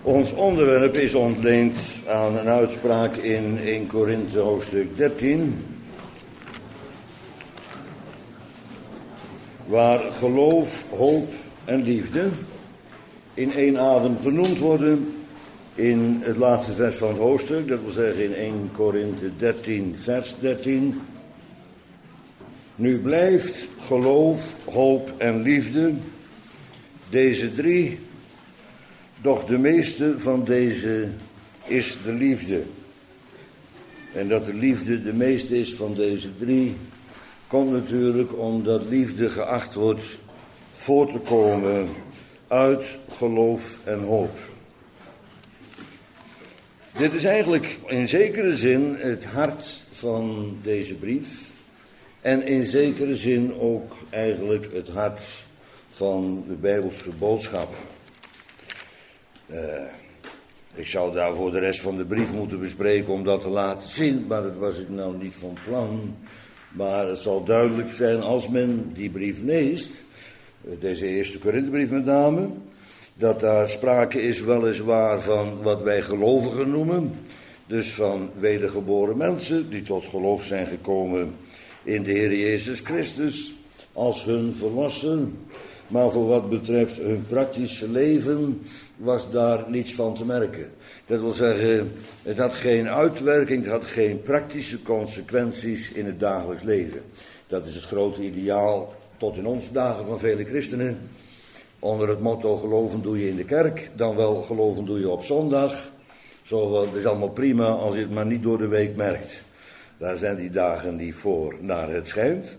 Ons onderwerp is ontleend aan een uitspraak in 1 Korinthe hoofdstuk 13, waar geloof, hoop en liefde in één adem genoemd worden in het laatste vers van het hoofdstuk, dat wil zeggen in 1 Korinthe 13 vers 13. Nu blijft geloof, hoop en liefde, deze drie, doch de meeste van deze is de liefde. En dat de liefde de meeste is van deze drie, komt natuurlijk omdat liefde geacht wordt voor te komen uit geloof en hoop. Dit is eigenlijk in zekere zin het hart van deze brief. En in zekere zin ook eigenlijk het hart van de Bijbelse boodschap. Ik zou daarvoor de rest van de brief moeten bespreken om dat te laten zien, maar dat was ik nou niet van plan. Maar het zal duidelijk zijn als men die brief leest, deze eerste Korinthebrief met name, dat daar sprake is weliswaar van wat wij gelovigen noemen. Dus van wedergeboren mensen die tot geloof zijn gekomen in de Heer Jezus Christus als hun verlosser. Maar voor wat betreft hun praktische leven was daar niets van te merken. Dat wil zeggen, het had geen uitwerking, het had geen praktische consequenties in het dagelijks leven. Dat is het grote ideaal tot in onze dagen van vele christenen. Onder het motto geloven doe je in de kerk, dan wel geloven doe je op zondag. Zo, dat is allemaal prima als je het maar niet door de week merkt. Daar zijn die dagen niet voor naar het schijnt.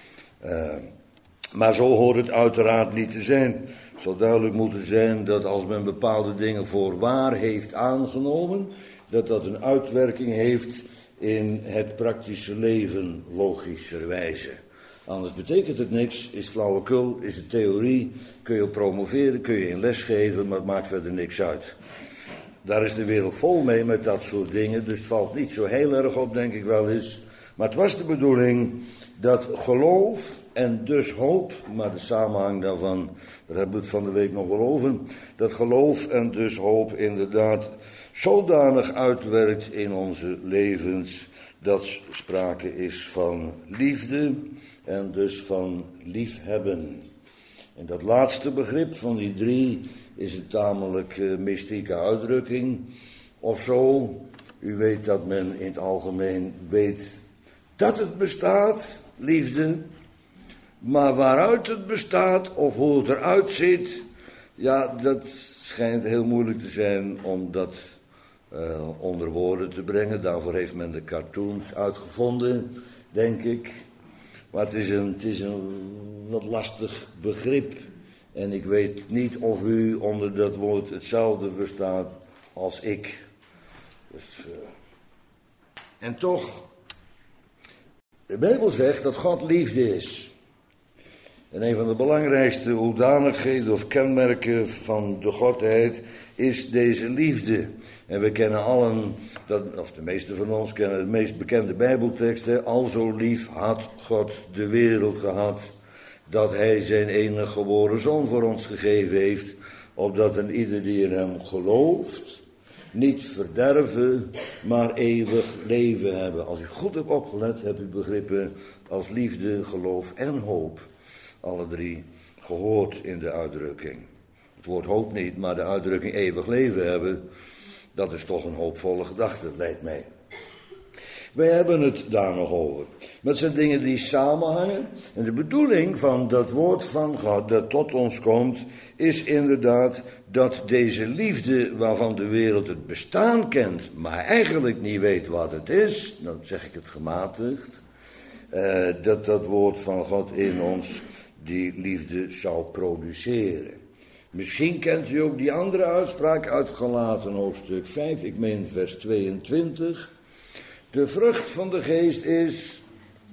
Maar zo hoort het uiteraard niet te zijn. Het zou duidelijk moeten zijn dat als men bepaalde dingen voor waar heeft aangenomen, dat dat een uitwerking heeft in het praktische leven, logischerwijze. Anders betekent het niks, is flauwekul, is het theorie, kun je promoveren, kun je in les geven, maar het maakt verder niks uit. Daar is de wereld vol mee met dat soort dingen, dus het valt niet zo heel erg op, denk ik wel eens. Maar het was de bedoeling dat geloof en dus hoop, maar de samenhang daarvan, daar hebben we het van de week nog wel over, dat geloof en dus hoop inderdaad zodanig uitwerkt in onze levens, dat sprake is van liefde en dus van liefhebben. En dat laatste begrip van die drie is een tamelijk mystieke uitdrukking. Of zo, u weet dat men in het algemeen weet dat het bestaat, liefde. Maar waaruit het bestaat of hoe het eruit ziet, ja, dat schijnt heel moeilijk te zijn om dat onder woorden te brengen. Daarvoor heeft men de cartoons uitgevonden, denk ik. Maar het is een wat lastig begrip. En ik weet niet of u onder dat woord hetzelfde verstaat als ik. Dus, en toch, de Bijbel zegt dat God liefde is. En een van de belangrijkste hoedanigheden of kenmerken van de Godheid is deze liefde. En we kennen allen, of de meeste van ons kennen de meest bekende Bijbeltekst. Al zo lief had God de wereld gehad, dat hij zijn enige geboren zoon voor ons gegeven heeft, opdat een ieder die in hem gelooft, niet verderven, maar eeuwig leven hebben. Als u goed hebt opgelet, hebt u begrippen als liefde, geloof en hoop. Alle drie gehoord in de uitdrukking. Het woord hoop niet, maar de uitdrukking eeuwig leven hebben, dat is toch een hoopvolle gedachte, lijkt mij. Wij hebben het daar nog over. Maar het zijn dingen die samenhangen. En de bedoeling van dat woord van God dat tot ons komt, is inderdaad dat deze liefde waarvan de wereld het bestaan kent, maar eigenlijk niet weet wat het is, dan zeg ik het gematigd, dat woord van God in ons die liefde zou produceren. Misschien kent u ook die andere uitspraak uit Galaten hoofdstuk 5, ik meen vers 22. De vrucht van de geest is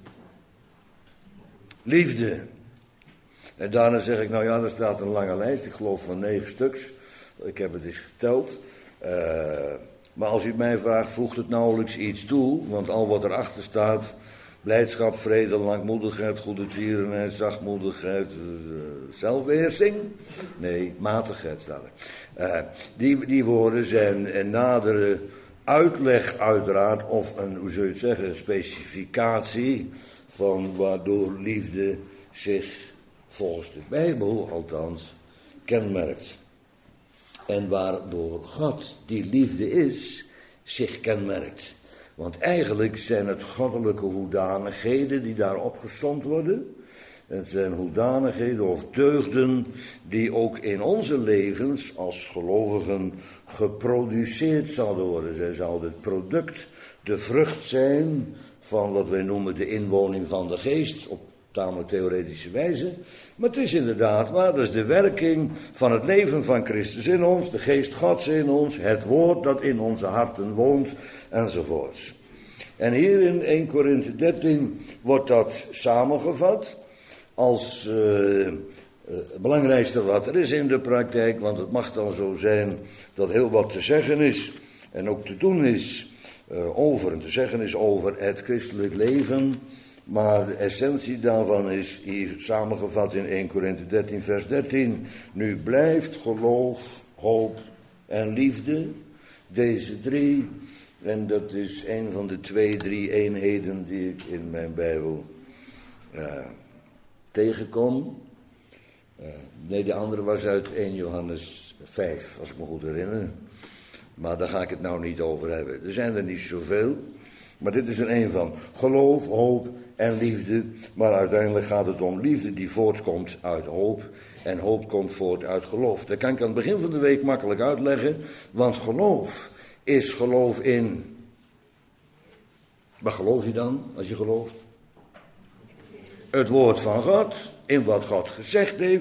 liefde. En daarna zeg ik, nou ja, er staat een lange lijst, ik geloof van 9 stuks. Ik heb het eens geteld. Maar als u mij vraagt, voegt het nauwelijks iets toe, want al wat erachter staat, blijdschap, vrede, langmoedigheid, goede tierenheid, zachtmoedigheid, zelfbeheersing. Nee, matigheid staat er. Die woorden zijn een nadere uitleg uiteraard, of een, hoe zou je het zeggen, een specificatie van waardoor liefde zich volgens de Bijbel althans kenmerkt. En waardoor God, die liefde is, zich kenmerkt. Want eigenlijk zijn het goddelijke hoedanigheden die daar opgesomd worden. Het zijn hoedanigheden of deugden die ook in onze levens als gelovigen geproduceerd zouden worden. Zij zouden het product, de vrucht zijn van wat wij noemen de inwoning van de geest, op tamelijk theoretische wijze. Maar het is inderdaad waar, dat is de werking van het leven van Christus in ons, de geest Gods in ons, het woord dat in onze harten woont, enzovoorts. En hier in 1 Korinthe 13 wordt dat samengevat als het belangrijkste wat er is in de praktijk, want het mag dan zo zijn dat heel wat te zeggen is en ook te doen is over het christelijk leven. Maar de essentie daarvan is hier samengevat in 1 Korinthe 13 vers 13. Nu blijft geloof, hoop en liefde, deze drie. En dat is een van de 2-3 eenheden die ik in mijn Bijbel tegenkom. Nee, de andere was uit 1 Johannes 5, als ik me goed herinner. Maar daar ga ik het nou niet over hebben. Er zijn er niet zoveel. Maar dit is er een van. Geloof, hoop en liefde. Maar uiteindelijk gaat het om liefde die voortkomt uit hoop. En hoop komt voort uit geloof. Dat kan ik aan het begin van de week makkelijk uitleggen. Want geloof is geloof in. Wat geloof je dan als je gelooft? Het woord van God. In wat God gezegd heeft.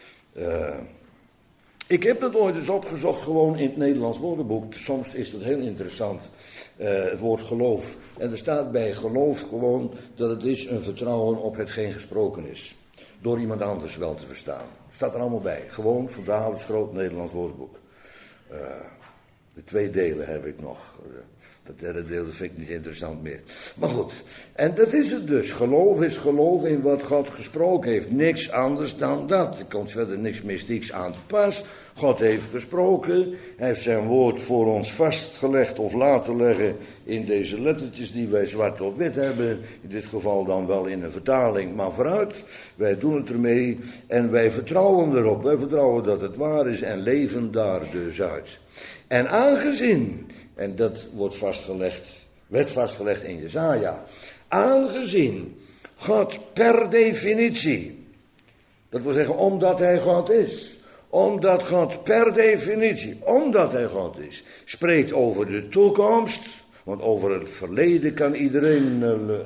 Ik heb dat ooit eens opgezocht gewoon in het Nederlands woordenboek. Soms is dat heel interessant. Het woord geloof. En er staat bij geloof gewoon dat het is een vertrouwen op hetgeen gesproken is. Door iemand anders wel te verstaan. Het staat er allemaal bij. Gewoon Verdaalers Groot Nederlands woordenboek. De 2 delen heb ik nog. Dat derde deel vind ik niet interessant meer. Maar goed. En dat is het dus. Geloof is geloof in wat God gesproken heeft. Niks anders dan dat. Er komt verder niks mystieks aan te pas. God heeft gesproken. Hij heeft zijn woord voor ons vastgelegd of laten leggen in deze lettertjes die wij zwart op wit hebben. In dit geval dan wel in een vertaling. Maar vooruit. Wij doen het ermee. En wij vertrouwen erop. Wij vertrouwen dat het waar is en leven daar dus uit. En aangezien, en dat werd vastgelegd in Jesaja, aangezien God per definitie, dat wil zeggen omdat hij God is, omdat God per definitie, omdat hij God is, spreekt over de toekomst, want over het verleden kan iedereen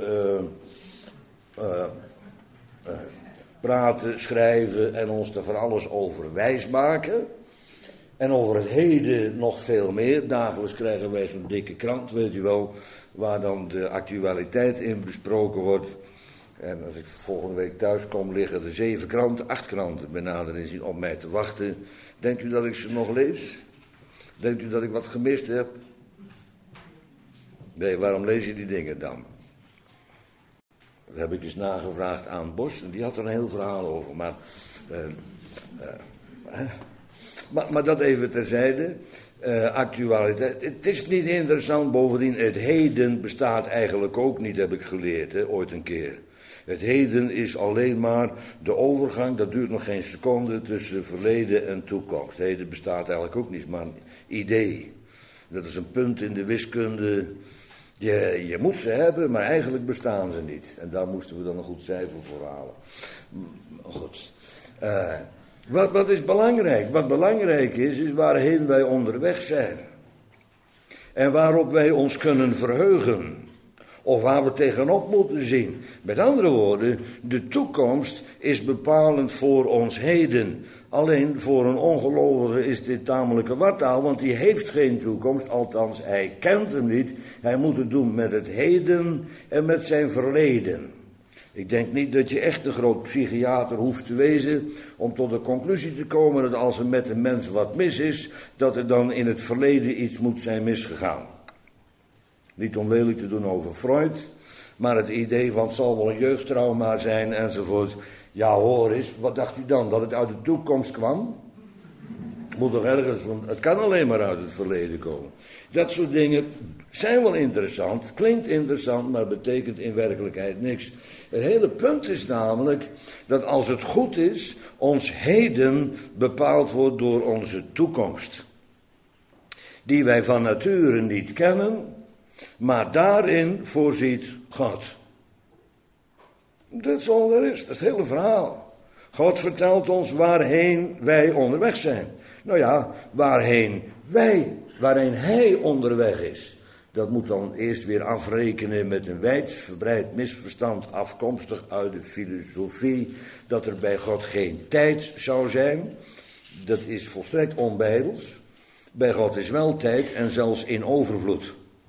praten, schrijven en ons er van alles over wijs maken. En over het heden nog veel meer. Dagelijks krijgen wij zo'n dikke krant, weet u wel, waar dan de actualiteit in besproken wordt. En als ik volgende week thuis kom, liggen er 7 kranten, 8 kranten bij nader inzien op mij te wachten. Denkt u dat ik ze nog lees? Denkt u dat ik wat gemist heb? Nee, waarom lees je die dingen dan? Dat heb ik eens nagevraagd aan Bos en die had er een heel verhaal over. Maar dat even terzijde. Actualiteit. Het is niet interessant, bovendien het heden bestaat eigenlijk ook niet, heb ik geleerd, ooit een keer. Het heden is alleen maar de overgang, dat duurt nog geen seconde, tussen verleden en toekomst. Heden bestaat eigenlijk ook niet, maar een idee. Dat is een punt in de wiskunde. Je moet ze hebben, maar eigenlijk bestaan ze niet. En daar moesten we dan een goed cijfer voor halen. Goed. Wat is belangrijk? Wat belangrijk is waarheen wij onderweg zijn. En waarop wij ons kunnen verheugen. Of waar we tegenop moeten zien. Met andere woorden, de toekomst is bepalend voor ons heden. Alleen voor een ongelovige is dit tamelijke wartaal, want die heeft geen toekomst, althans hij kent hem niet. Hij moet het doen met het heden en met zijn verleden. Ik denk niet dat je echt een groot psychiater hoeft te wezen om tot de conclusie te komen dat als er met een mens wat mis is, dat er dan in het verleden iets moet zijn misgegaan. Niet om lelijk te doen over Freud, maar het idee van het zal wel een jeugdtrauma zijn enzovoort. Ja hoor eens, wat dacht u dan? Dat het uit de toekomst kwam? Moet toch ergens, want het kan alleen maar uit het verleden komen. Dat soort dingen zijn wel interessant, klinkt interessant, maar betekent in werkelijkheid niks. Het hele punt is namelijk dat als het goed is, ons heden bepaald wordt door onze toekomst. Die wij van nature niet kennen, maar daarin voorziet God. Dat is al er is, dat is het hele verhaal. God vertelt ons waarheen wij onderweg zijn. Nou ja, waarheen hij onderweg is. Dat moet dan eerst weer afrekenen met een wijdverbreid misverstand afkomstig uit de filosofie, dat er bij God geen tijd zou zijn. Dat is volstrekt onbijbels. Bij God is wel tijd en zelfs in overvloed.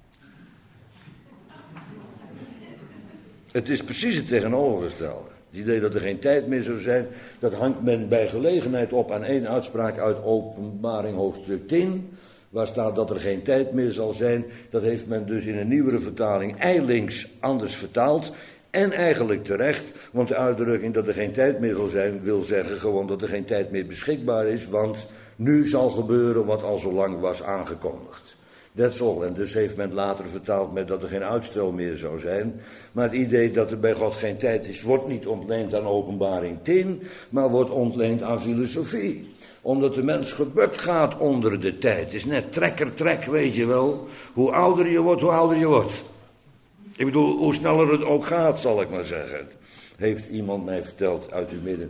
Het is precies het tegenovergestelde. Het idee dat er geen tijd meer zou zijn, dat hangt men bij gelegenheid op aan één uitspraak uit Openbaring hoofdstuk 10. Waar staat dat er geen tijd meer zal zijn. Dat heeft men dus in een nieuwere vertaling ijlings anders vertaald. En eigenlijk terecht, want de uitdrukking dat er geen tijd meer zal zijn, wil zeggen gewoon dat er geen tijd meer beschikbaar is. Want nu zal gebeuren wat al zo lang was aangekondigd. That's all. En dus heeft men later vertaald met dat er geen uitstel meer zou zijn. Maar het idee dat er bij God geen tijd is, wordt niet ontleend aan Openbaring 10, maar wordt ontleend aan filosofie. Omdat de mens gebukt gaat onder de tijd. Het is net trekker, weet je wel. Hoe ouder je wordt, hoe ouder je wordt. Ik bedoel, hoe sneller het ook gaat, zal ik maar zeggen. Heeft iemand mij verteld uit uw midden.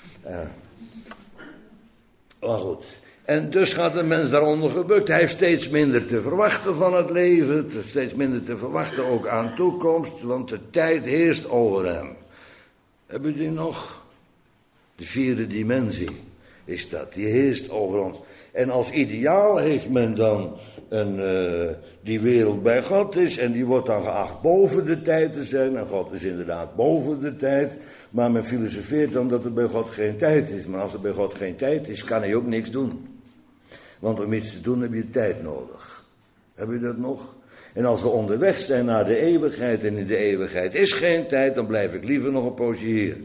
Maar goed. En dus gaat de mens daaronder gebukt. Hij heeft steeds minder te verwachten van het leven. Steeds minder te verwachten ook aan toekomst. Want de tijd heerst over hem. Hebben jullie nog? De vierde dimensie is dat. Die heerst over ons. En als ideaal heeft men dan die wereld bij God is. En die wordt dan geacht boven de tijd te zijn. En God is inderdaad boven de tijd. Maar men filosofeert dan dat er bij God geen tijd is. Maar als er bij God geen tijd is, kan hij ook niks doen. Want om iets te doen heb je tijd nodig. Heb je dat nog? En als we onderweg zijn naar de eeuwigheid en in de eeuwigheid is geen tijd, dan blijf ik liever nog een poosje hier.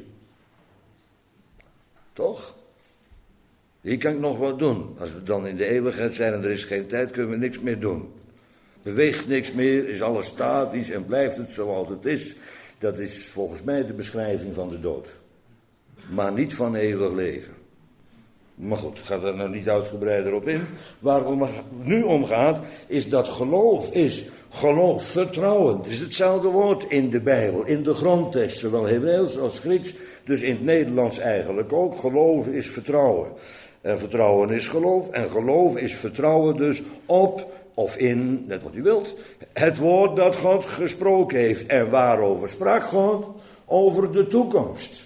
Toch? Hier kan ik nog wat doen. Als we dan in de eeuwigheid zijn en er is geen tijd, kunnen we niks meer doen. Beweegt niks meer, is alles statisch en blijft het zoals het is. Dat is volgens mij de beschrijving van de dood. Maar niet van eeuwig leven. Maar goed, ik ga daar nou niet uitgebreider op in. Waar het nu om gaat, is dat geloof, vertrouwen. Het is hetzelfde woord in de Bijbel, in de grondtekst, zowel Hebreeuws als Grieks. Dus in het Nederlands eigenlijk ook. Geloven is vertrouwen. En vertrouwen is geloof. En geloof is vertrouwen dus op of in, net wat u wilt, het woord dat God gesproken heeft. En waarover sprak God? Over de toekomst.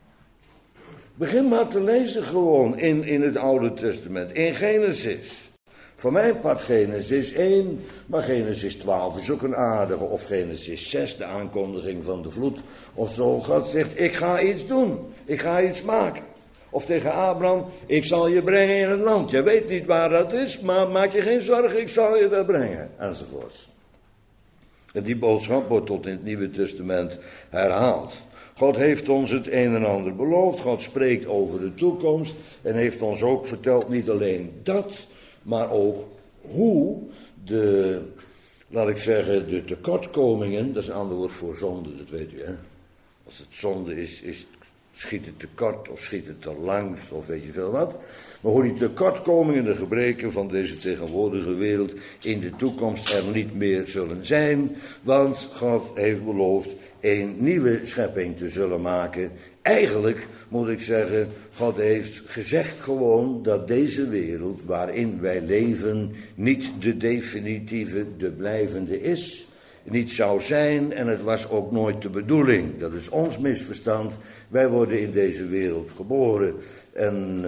Begin maar te lezen gewoon in het Oude Testament, in Genesis. Voor mijn part Genesis 1, maar Genesis 12 is ook een aardige. Of Genesis 6, de aankondiging van de vloed. Of zo, God zegt, ik ga iets doen, ik ga iets maken. Of tegen Abraham, ik zal je brengen in het land. Je weet niet waar dat is, maar maak je geen zorgen, ik zal je daar brengen. Enzovoorts. En die boodschap wordt tot in het Nieuwe Testament herhaald. God heeft ons het een en ander beloofd. God spreekt over de toekomst. En heeft ons ook verteld, niet alleen dat, maar ook hoe laat ik zeggen, de tekortkomingen, dat is een ander woord voor zonde, dat weet u hè. Als het zonde is schiet het te kort of schiet het te langs of weet je veel wat. Maar hoe die tekortkomingen, de gebreken van deze tegenwoordige wereld in de toekomst er niet meer zullen zijn. Want God heeft beloofd een nieuwe schepping te zullen maken. Eigenlijk moet ik zeggen, God heeft gezegd gewoon dat deze wereld waarin wij leven niet de definitieve, de blijvende is. Niet zou zijn en het was ook nooit de bedoeling. Dat is ons misverstand. Wij worden in deze wereld geboren en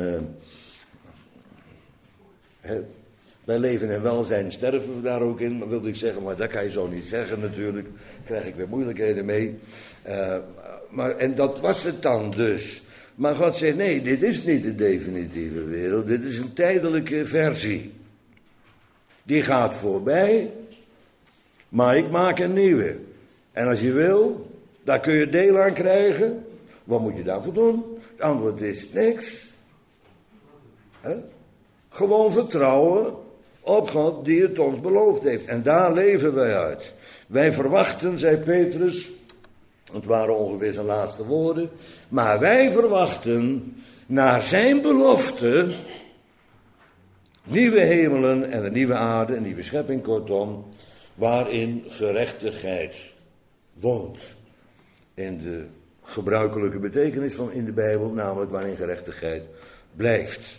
wij leven in welzijn, sterven we daar ook in. Dat wilde ik zeggen, maar dat kan je zo niet zeggen natuurlijk. Daar krijg ik weer moeilijkheden mee. En dat was het dan dus. Maar God zegt, nee, dit is niet de definitieve wereld. Dit is een tijdelijke versie. Die gaat voorbij, maar ik maak een nieuwe. En als je wil, daar kun je deel aan krijgen. Wat moet je daarvoor doen? Het antwoord is niks. Gewoon vertrouwen op God die het ons beloofd heeft. En daar leven wij uit. Wij verwachten, zei Petrus, het waren ongeveer zijn laatste woorden, maar wij verwachten naar zijn belofte nieuwe hemelen en een nieuwe aarde, een nieuwe schepping kortom, waarin gerechtigheid woont. In de gebruikelijke betekenis van in de Bijbel, namelijk waarin gerechtigheid blijft.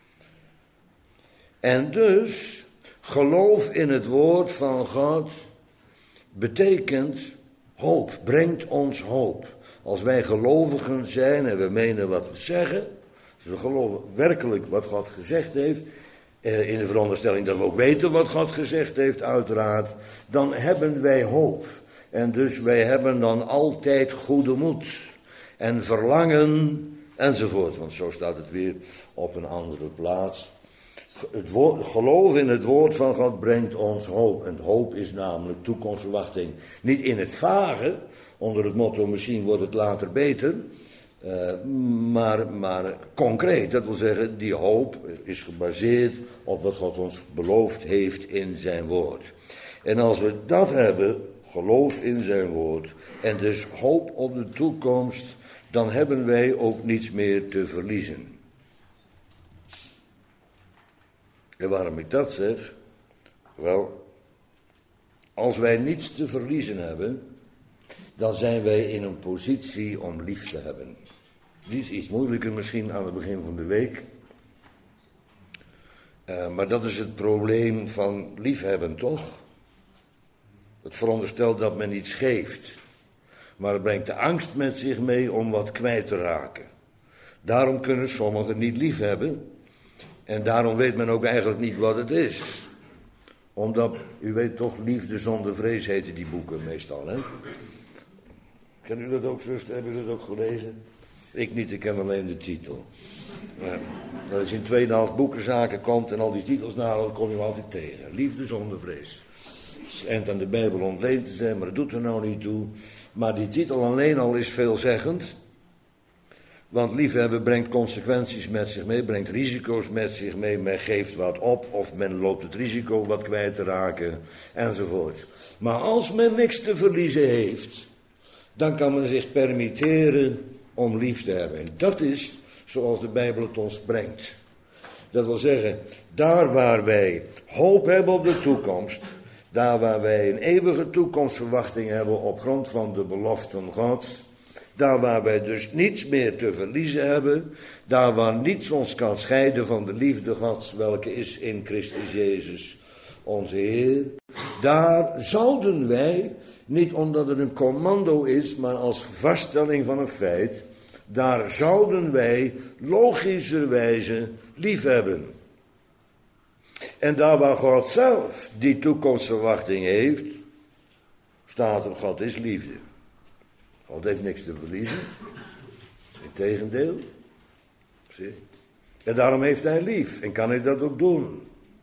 En dus, geloof in het woord van God betekent hoop, brengt ons hoop. Als wij gelovigen zijn en we menen wat we zeggen, dus we geloven werkelijk wat God gezegd heeft, in de veronderstelling dat we ook weten wat God gezegd heeft uiteraard, dan hebben wij hoop. En dus wij hebben dan altijd goede moed en verlangen enzovoort. Want zo staat het weer op een andere plaats. Het geloof in het woord van God brengt ons hoop. En hoop is namelijk toekomstverwachting. Niet in het vage, onder het motto misschien wordt het later beter. Maar concreet, dat wil zeggen, die hoop is gebaseerd op wat God ons beloofd heeft in zijn woord. En als we dat hebben, geloof in zijn woord, en dus hoop op de toekomst, dan hebben wij ook niets meer te verliezen. En waarom ik dat zeg? Wel, als wij niets te verliezen hebben, dan zijn wij in een positie om lief te hebben. Die is iets moeilijker misschien aan het begin van de week. Maar dat is het probleem van liefhebben, toch? Het veronderstelt dat men iets geeft. Maar het brengt de angst met zich mee om wat kwijt te raken. Daarom kunnen sommigen niet liefhebben. En daarom weet men ook eigenlijk niet wat het is. Omdat, u weet toch, liefde zonder vrees heten die boeken meestal, hè? Kennen u dat ook, zuster? Hebben u dat ook gelezen? Ik niet, ik ken alleen de titel. Als je in tweedehands boekenzaken komt en al die titels dan kom je hem altijd tegen. Liefde zonder vrees. Het schijnt aan de Bijbel ontleend te zijn, maar dat doet er nou niet toe. Maar die titel alleen al is veelzeggend. Want liefhebben brengt consequenties met zich mee, brengt risico's met zich mee. Men geeft wat op of men loopt het risico wat kwijt te raken enzovoort. Maar als men niks te verliezen heeft, dan kan men zich permitteren om lief te hebben. En dat is zoals de Bijbel het ons brengt. Dat wil zeggen, daar waar wij hoop hebben op de toekomst, daar waar wij een eeuwige toekomstverwachting hebben op grond van de beloften Gods, daar waar wij dus niets meer te verliezen hebben, daar waar niets ons kan scheiden van de liefde Gods, welke is in Christus Jezus, onze Heer, daar zouden wij, niet omdat het een commando is, maar als vaststelling van een feit, daar zouden wij logischerwijze lief hebben. En daar waar God zelf die toekomstverwachting heeft, staat er, God is liefde. God heeft niks te verliezen. Integendeel. Zie. En daarom heeft hij lief. En kan hij dat ook doen.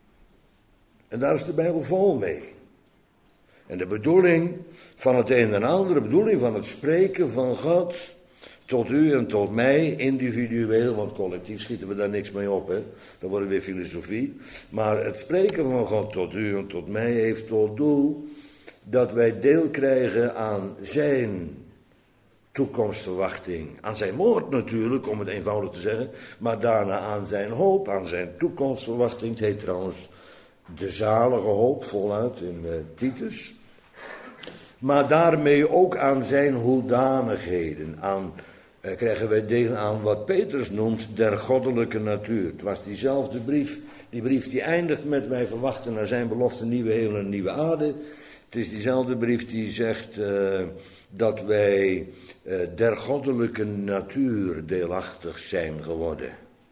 En daar is de Bijbel vol mee. En de bedoeling van het een en ander, de bedoeling van het spreken van God tot u en tot mij, individueel, want collectief schieten we daar niks mee op, hè. Dat wordt weer filosofie. Maar het spreken van God tot u en tot mij heeft tot doel dat wij deel krijgen aan zijn toekomstverwachting. Aan zijn woord natuurlijk, om het eenvoudig te zeggen, maar daarna aan zijn hoop, aan zijn toekomstverwachting. Het heet trouwens de zalige hoop, voluit in Titus. Maar daarmee ook aan zijn hoedanigheden, krijgen wij deel aan wat Petrus noemt der goddelijke natuur. Het was diezelfde brief, die brief die eindigt met wij verwachten naar zijn belofte nieuwe hemel en nieuwe aarde. Het is diezelfde brief die zegt dat wij der goddelijke natuur deelachtig zijn geworden.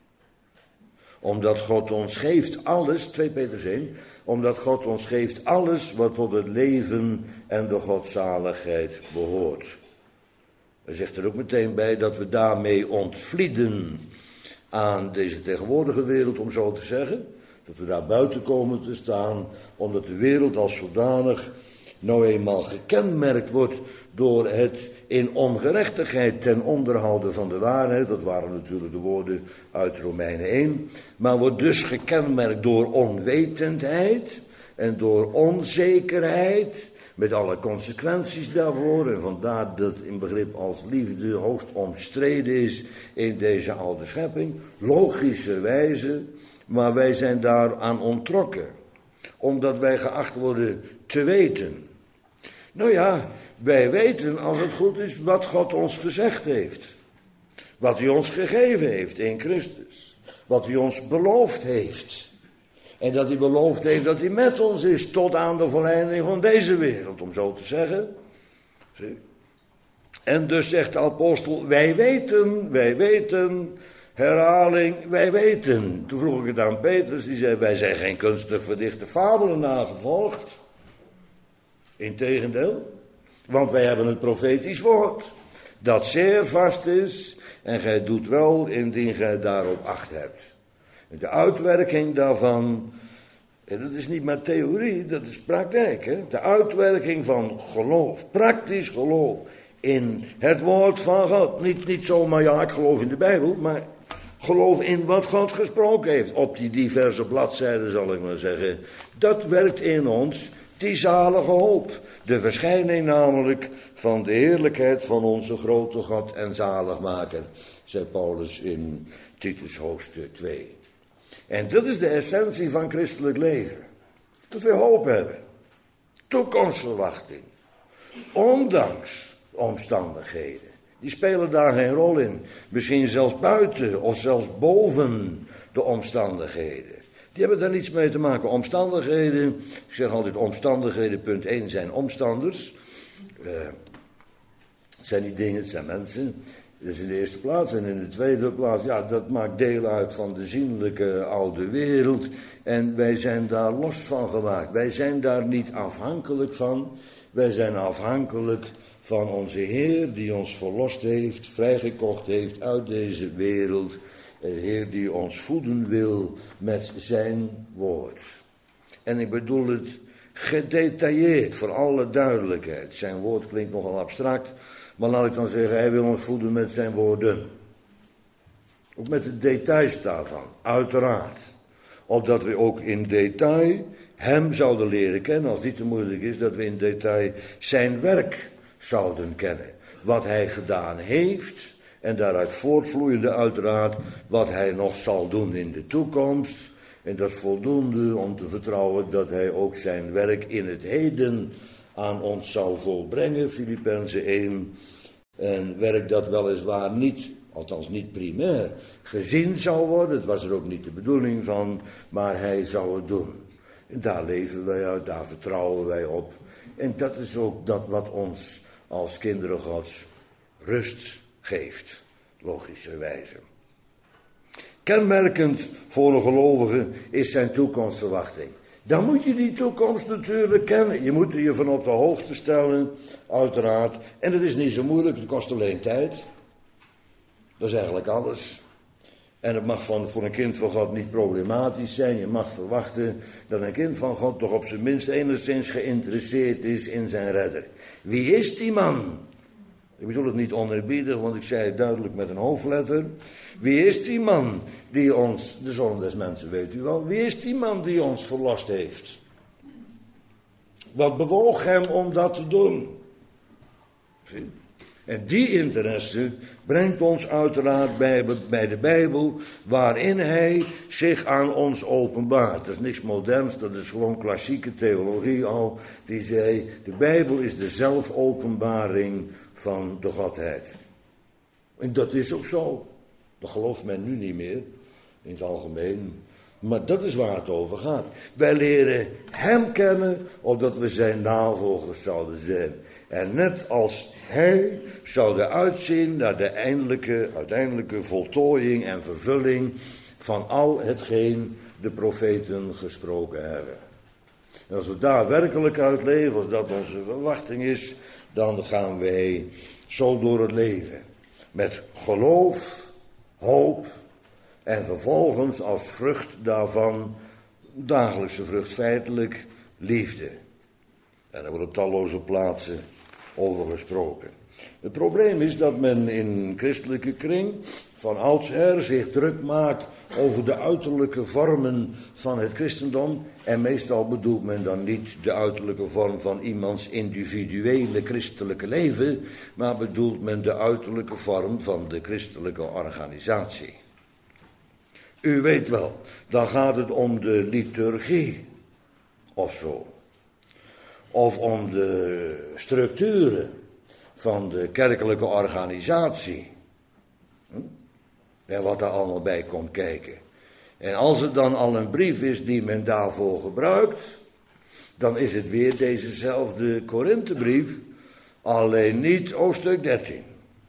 Omdat God ons geeft alles, 2 Petrus 1, omdat God ons geeft alles wat tot het leven en de godzaligheid behoort. Hij zegt er ook meteen bij dat we daarmee ontvlieden aan deze tegenwoordige wereld, om zo te zeggen. Dat we daar buiten komen te staan, omdat de wereld als zodanig nou eenmaal gekenmerkt wordt door het in ongerechtigheid ten onderhouden van de waarheid, dat waren natuurlijk de woorden uit Romeinen 1, maar wordt dus gekenmerkt door onwetendheid en door onzekerheid, met alle consequenties daarvoor, en vandaar dat een begrip als liefde hoogst omstreden is in deze oude schepping, logischerwijze, maar wij zijn daaraan onttrokken, omdat wij geacht worden te weten. Nou ja, wij weten, als het goed is, wat God ons gezegd heeft. Wat hij ons gegeven heeft in Christus. Wat hij ons beloofd heeft. En dat hij beloofd heeft dat hij met ons is tot aan de volleinding van deze wereld, om zo te zeggen. Zie? En dus zegt de apostel, wij weten, herhaling, wij weten. Toen vroeg ik het aan Petrus, die zei, wij zijn geen kunstig verdichte fabelen nagevolgd. Integendeel, want wij hebben het profetisch woord, dat zeer vast is, en gij doet wel indien gij daarop acht hebt. En de uitwerking daarvan, en dat is niet maar theorie, dat is praktijk. Hè? De uitwerking van geloof, praktisch geloof in het woord van God. Niet zomaar, ja, ik geloof in de Bijbel, maar geloof in wat God gesproken heeft. Op die diverse bladzijden, zal ik maar zeggen. Dat werkt in ons die zalige hoop. De verschijning namelijk van de heerlijkheid van onze grote God en zaligmaker, zei Paulus in Titus hoofdstuk 2. En dat is de essentie van christelijk leven. Dat we hoop hebben. Toekomstverwachting. Ondanks omstandigheden. Die spelen daar geen rol in. Misschien zelfs buiten of zelfs boven de omstandigheden. Die hebben daar niets mee te maken. Omstandigheden, ik zeg altijd omstandigheden, punt 1 zijn omstanders. Het zijn niet dingen, het zijn mensen. Dat is in de eerste plaats. En in de tweede plaats, ja, dat maakt deel uit van de zienlijke oude wereld. En wij zijn daar los van gemaakt. Wij zijn daar niet afhankelijk van. Wij zijn afhankelijk van onze Heer die ons verlost heeft, vrijgekocht heeft uit deze wereld. Een Heer die ons voeden wil met zijn woord. En ik bedoel het gedetailleerd, voor alle duidelijkheid. Zijn woord klinkt nogal abstract, maar laat ik dan zeggen, hij wil ons voeden met zijn woorden. Ook met de details daarvan, uiteraard. Opdat we ook in detail hem zouden leren kennen, als dit te moeilijk is, dat we in detail zijn werk zouden kennen. Wat hij gedaan heeft. En daaruit voortvloeiende uiteraard wat hij nog zal doen in de toekomst. En dat is voldoende om te vertrouwen dat hij ook zijn werk in het heden aan ons zal volbrengen. Filippenzen 1. Een werk dat weliswaar niet, althans niet primair, gezien zou worden. Het was er ook niet de bedoeling van, maar hij zou het doen. En daar leven wij uit, daar vertrouwen wij op. En dat is ook dat wat ons als kinderen Gods rust geeft, logischerwijze. Kenmerkend voor een gelovige is zijn toekomstverwachting. Dan moet je die toekomst natuurlijk kennen. Je moet er je van op de hoogte stellen, uiteraard. En het is niet zo moeilijk, het kost alleen tijd. Dat is eigenlijk alles. En het mag voor een kind van God niet problematisch zijn. Je mag verwachten dat een kind van God toch op zijn minst enigszins geïnteresseerd is in zijn redder. Wie is die man? Ik bedoel het niet oneerbiedig, want ik zei het duidelijk met een hoofdletter. Wie is die man die ons, de Zoon des Mensen weet u wel, wie is die man die ons verlost heeft? Wat bewoog hem om dat te doen? Zie? En die interesse brengt ons uiteraard bij de Bijbel, waarin hij zich aan ons openbaart. Dat is niks moderns, dat is gewoon klassieke theologie al. Die zei, de Bijbel is de zelfopenbaring van de Godheid. En dat is ook zo. Dat gelooft men nu niet meer, in het algemeen. Maar dat is waar het over gaat. Wij leren hem kennen, opdat we zijn navolgers zouden zijn. En net als hij zouden uitzien naar de uiteindelijke voltooiing en vervulling van al hetgeen de profeten gesproken hebben. En als we daar werkelijk uit leven, als dat onze verwachting is, dan gaan wij zo door het leven. Met geloof, hoop en vervolgens als vrucht daarvan, dagelijkse vrucht feitelijk, liefde. En daar wordt op talloze plaatsen over gesproken. Het probleem is dat men in christelijke kring van oudsher zich druk maakt over de uiterlijke vormen van het christendom. En meestal bedoelt men dan niet de uiterlijke vorm van iemands individuele christelijke leven, maar bedoelt men de uiterlijke vorm van de christelijke organisatie. U weet wel, dan gaat het om de liturgie of zo. Of om de structuren van de kerkelijke organisatie. En wat daar allemaal bij komt kijken. En als het dan al een brief is die men daarvoor gebruikt, dan is het weer dezezelfde Korinthebrief, alleen niet hoofdstuk 13.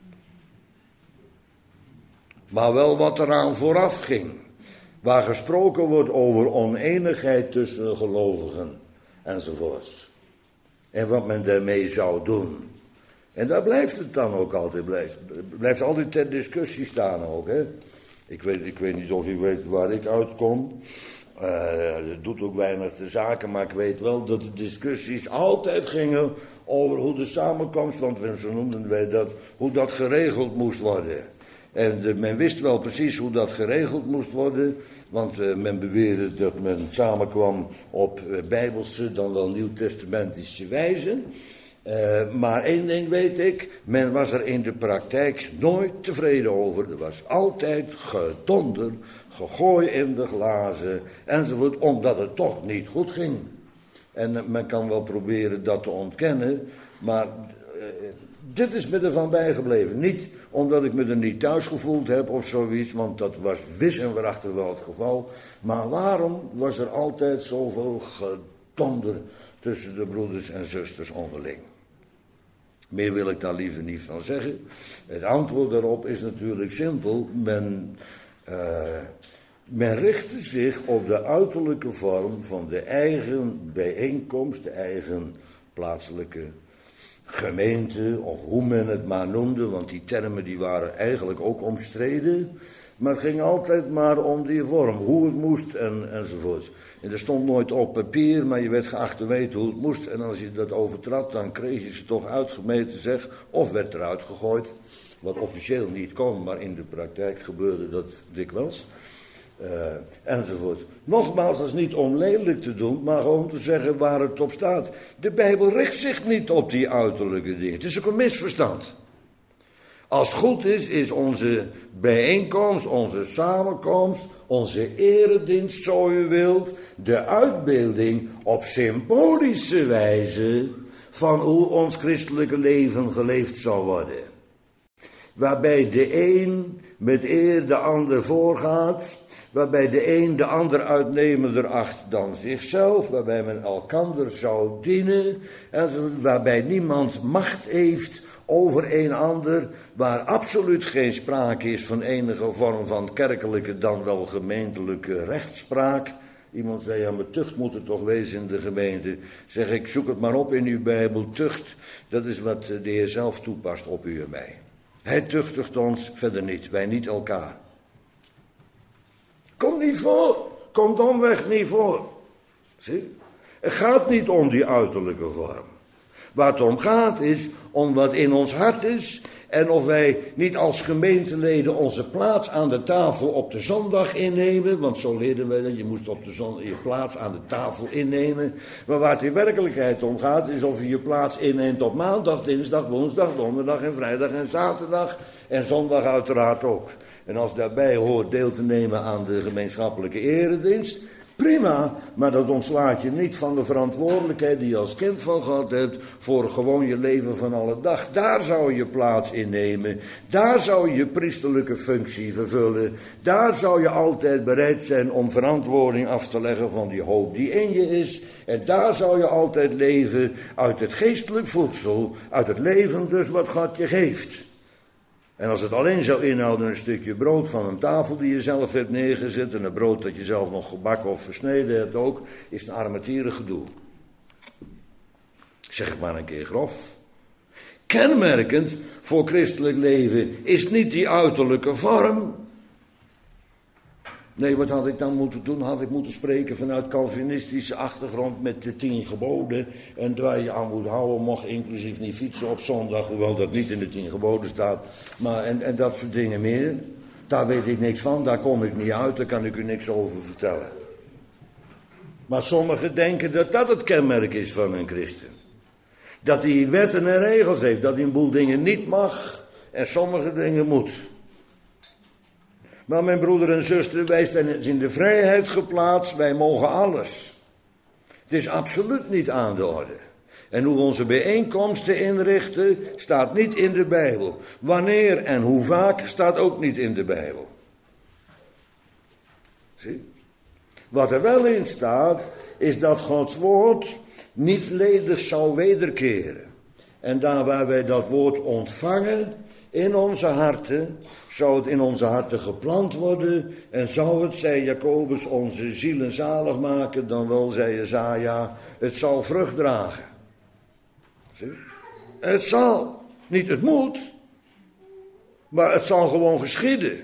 Maar wel wat eraan vooraf ging. Waar gesproken wordt over oneenigheid tussen gelovigen enzovoorts. En wat men daarmee zou doen. En daar blijft het dan ook altijd, blijft altijd ter discussie staan ook. Hè? Ik weet niet of u weet waar ik uitkom. Het doet ook weinig de zaken, maar ik weet wel dat de discussies altijd gingen over hoe de samenkomst, want zo noemden wij dat, hoe dat geregeld moest worden. En men wist wel precies hoe dat geregeld moest worden, want men beweerde dat men samenkwam op bijbelse, dan wel nieuwtestamentische wijze. Maar één ding weet ik, men was er in de praktijk nooit tevreden over. Er was altijd gedonder, gegooi in de glazen enzovoort, omdat het toch niet goed ging. En men kan wel proberen dat te ontkennen, maar dit is me ervan bijgebleven. Niet omdat ik me er niet thuis gevoeld heb of zoiets, want dat was wis en waarachtig wel het geval. Maar waarom was er altijd zoveel gedonder tussen de broeders en zusters onderling? Meer wil ik daar liever niet van zeggen. Het antwoord daarop is natuurlijk simpel. Men richtte zich op de uiterlijke vorm van de eigen bijeenkomst, de eigen plaatselijke gemeente, of hoe men het maar noemde, want die termen die waren eigenlijk ook omstreden. Maar het ging altijd maar om die vorm, hoe het moest enzovoort. En er stond nooit op papier, maar je werd geacht te weten hoe het moest. En als je dat overtrad, dan kreeg je ze toch uitgemeten, zeg, of werd eruit gegooid. Wat officieel niet kon, maar in de praktijk gebeurde dat dikwijls. Enzovoort. Nogmaals, dat is niet om lelijk te doen, maar gewoon te zeggen waar het op staat. De Bijbel richt zich niet op die uiterlijke dingen. Het is ook een misverstand. Als het goed is, is onze bijeenkomst, onze samenkomst, onze eredienst, zo u wilt, de uitbeelding op symbolische wijze van hoe ons christelijke leven geleefd zou worden. Waarbij de een met eer de ander voorgaat, waarbij de een de ander uitnemender acht dan zichzelf, waarbij men elkander zou dienen, en waarbij niemand macht heeft over een ander, waar absoluut geen sprake is van enige vorm van kerkelijke dan wel gemeentelijke rechtspraak. Iemand zei, ja, maar tucht moet er toch wezen in de gemeente. Zeg ik, zoek het maar op in uw Bijbel. Tucht, dat is wat de Heer zelf toepast op u en mij. Hij tuchtigt ons, verder niet, wij niet elkaar. Komt niet voor, komt domweg niet voor. Zie, het gaat niet om die uiterlijke vorm. Waar het om gaat is om wat in ons hart is. En of wij niet als gemeenteleden onze plaats aan de tafel op de zondag innemen. Want zo leerden wij dat je moest op de zondag je plaats aan de tafel innemen. Maar waar het in werkelijkheid om gaat is of je je plaats inneemt op maandag, dinsdag, woensdag, donderdag en vrijdag en zaterdag. En zondag uiteraard ook. En als daarbij hoort deel te nemen aan de gemeenschappelijke eredienst, prima, maar dat ontslaat je niet van de verantwoordelijkheid die je als kind van God hebt voor gewoon je leven van alle dag. Daar zou je plaats innemen, daar zou je priesterlijke functie vervullen, daar zou je altijd bereid zijn om verantwoording af te leggen van die hoop die in je is. En daar zou je altijd leven uit het geestelijk voedsel, uit het leven dus wat God je geeft. En als het alleen zou inhouden een stukje brood van een tafel die je zelf hebt neergezet, en een brood dat je zelf nog gebakken of versneden hebt ook, is een armetierig gedoe. Zeg het maar een keer grof. Kenmerkend voor christelijk leven is niet die uiterlijke vorm, Nee, wat had ik dan moeten doen? Had ik moeten spreken vanuit Calvinistische achtergrond met de 10 geboden. En waar je aan moet houden, mocht inclusief niet fietsen op zondag. Hoewel dat niet in de 10 geboden staat. Maar en dat soort dingen meer. Daar weet ik niks van, daar kom ik niet uit, daar kan ik u niks over vertellen. Maar sommigen denken dat dat het kenmerk is van een christen. Dat hij wetten en regels heeft, dat hij een boel dingen niet mag en sommige dingen moet. Maar mijn broeder en zuster, wij zijn in de vrijheid geplaatst, wij mogen alles. Het is absoluut niet aan de orde. En hoe we onze bijeenkomsten inrichten, staat niet in de Bijbel. Wanneer en hoe vaak, staat ook niet in de Bijbel. Zie? Wat er wel in staat, is dat Gods woord niet ledig zou wederkeren. En daar waar wij dat woord ontvangen, in onze harten, zou het in onze harten geplant worden. En zou het, zei Jacobus, onze zielen zalig maken, dan wel, zei Jesaja, het zal vrucht dragen. Zie? Het zal, niet het moet, maar het zal gewoon geschieden.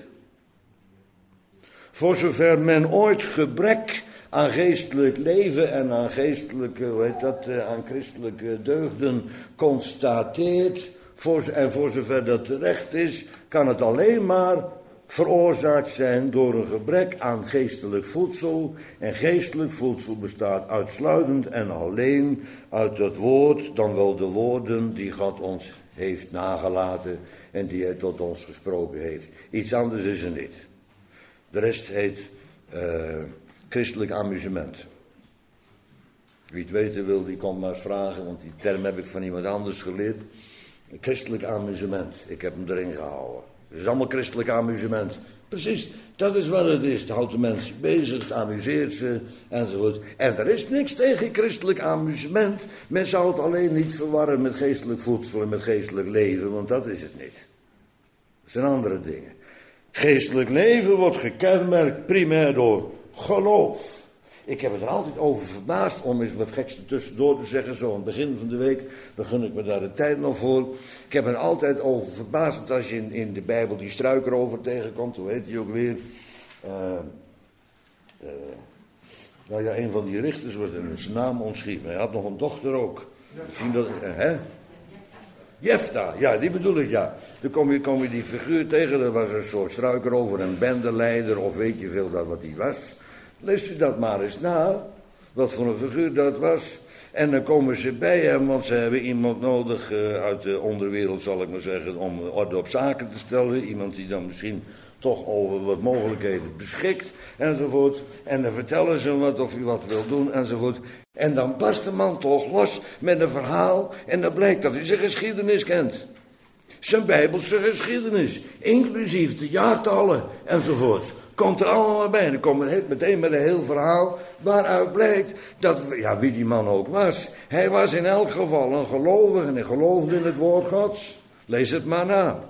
Voor zover men ooit gebrek aan geestelijk leven en aan geestelijke, aan christelijke deugden constateert, voor zover dat terecht is, kan het alleen maar veroorzaakt zijn door een gebrek aan geestelijk voedsel. En geestelijk voedsel bestaat uitsluitend en alleen uit het woord, dan wel de woorden die God ons heeft nagelaten en die hij tot ons gesproken heeft. Iets anders is er niet. De rest heet christelijk amusement. Wie het weten wil, die kan maar eens vragen, want die term heb ik van iemand anders geleerd. Christelijk amusement, ik heb hem erin gehouden. Het is allemaal christelijk amusement. Precies, dat is wat het is. Het houdt de mensen bezig, het amuseert ze, enzovoort. En er is niks tegen christelijk amusement. Men zou het alleen niet verwarren met geestelijk voedsel en met geestelijk leven, want dat is het niet. Dat zijn andere dingen. Geestelijk leven wordt gekenmerkt primair door geloof. Ik heb het er altijd over verbaasd, om eens wat geks tussendoor te zeggen, zo aan het begin van de week, dan gun ik me daar de tijd nog voor. Ik heb er altijd over verbaasd, want als je in de Bijbel die struikerover tegenkomt, hoe heet die ook weer? Nou ja, een van die richters was er zijn naam ontschiet, maar hij had nog een dochter ook. Misschien dat, Jefta, ja, die bedoel ik, ja. Dan kom je die figuur tegen, dat was een soort struikerover, een bendeleider, of weet je veel dat wat die was. Leest u dat maar eens na, wat voor een figuur dat was. En dan komen ze bij hem, want ze hebben iemand nodig uit de onderwereld, zal ik maar zeggen, om orde op zaken te stellen. Iemand die dan misschien toch over wat mogelijkheden beschikt, enzovoort. En dan vertellen ze hem wat, of hij wat wil doen, enzovoort. En dan barst de man toch los met een verhaal, en dan blijkt dat hij zijn geschiedenis kent. Zijn Bijbelse geschiedenis, inclusief de jaartallen, enzovoort. Komt er allemaal bij. Dan komt het meteen met een heel verhaal waaruit blijkt dat, ja, wie die man ook was. Hij was in elk geval een gelovige en hij geloofde in het woord Gods. Lees het maar na.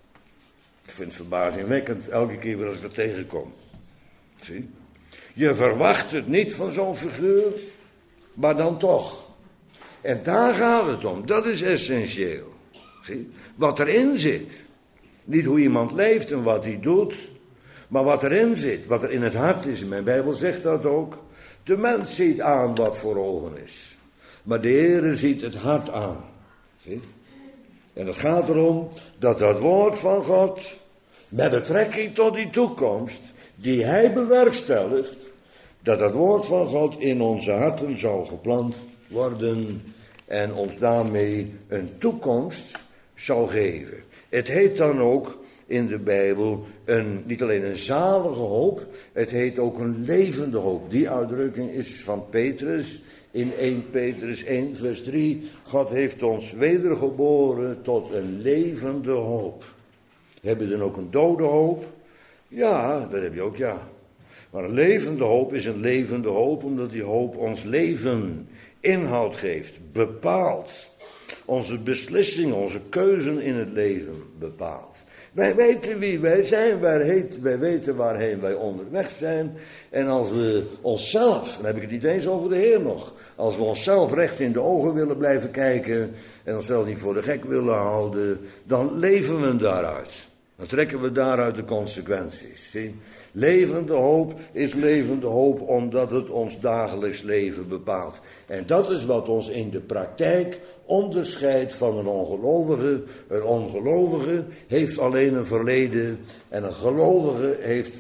Ik vind het verbazingwekkend elke keer weer als ik er tegenkom. Zie? Je verwacht het niet van zo'n figuur, maar dan toch. En daar gaat het om. Dat is essentieel. Zie? Wat erin zit. Niet hoe iemand leeft en wat hij doet. Maar wat erin zit, wat er in het hart is, en mijn Bijbel zegt dat ook. De mens ziet aan wat voor ogen is. Maar de Heere ziet het hart aan. Zie? En het gaat erom dat dat woord van God, met betrekking tot die toekomst, die hij bewerkstelligt, dat dat woord van God in onze harten zou geplant worden en ons daarmee een toekomst zou geven. Het heet dan ook in de Bijbel niet alleen een zalige hoop, het heet ook een levende hoop. Die uitdrukking is van Petrus in 1 Petrus 1 vers 3. God heeft ons wedergeboren tot een levende hoop. Heb je dan ook een dode hoop? Ja, dat heb je ook, ja. Maar een levende hoop is een levende hoop, omdat die hoop ons leven inhoud geeft, bepaalt. Onze beslissingen, onze keuzen in het leven bepaalt. Wij weten wie wij zijn, wij weten waarheen wij onderweg zijn. En als we onszelf, dan heb ik het niet eens over de Heer nog. Als we onszelf recht in de ogen willen blijven kijken en onszelf niet voor de gek willen houden, dan leven we daaruit. Dan trekken we daaruit de consequenties. Zie? Levende hoop is levende hoop omdat het ons dagelijks leven bepaalt. En dat is wat ons in de praktijk onderscheidt van een ongelovige. Een ongelovige heeft alleen een verleden en een gelovige heeft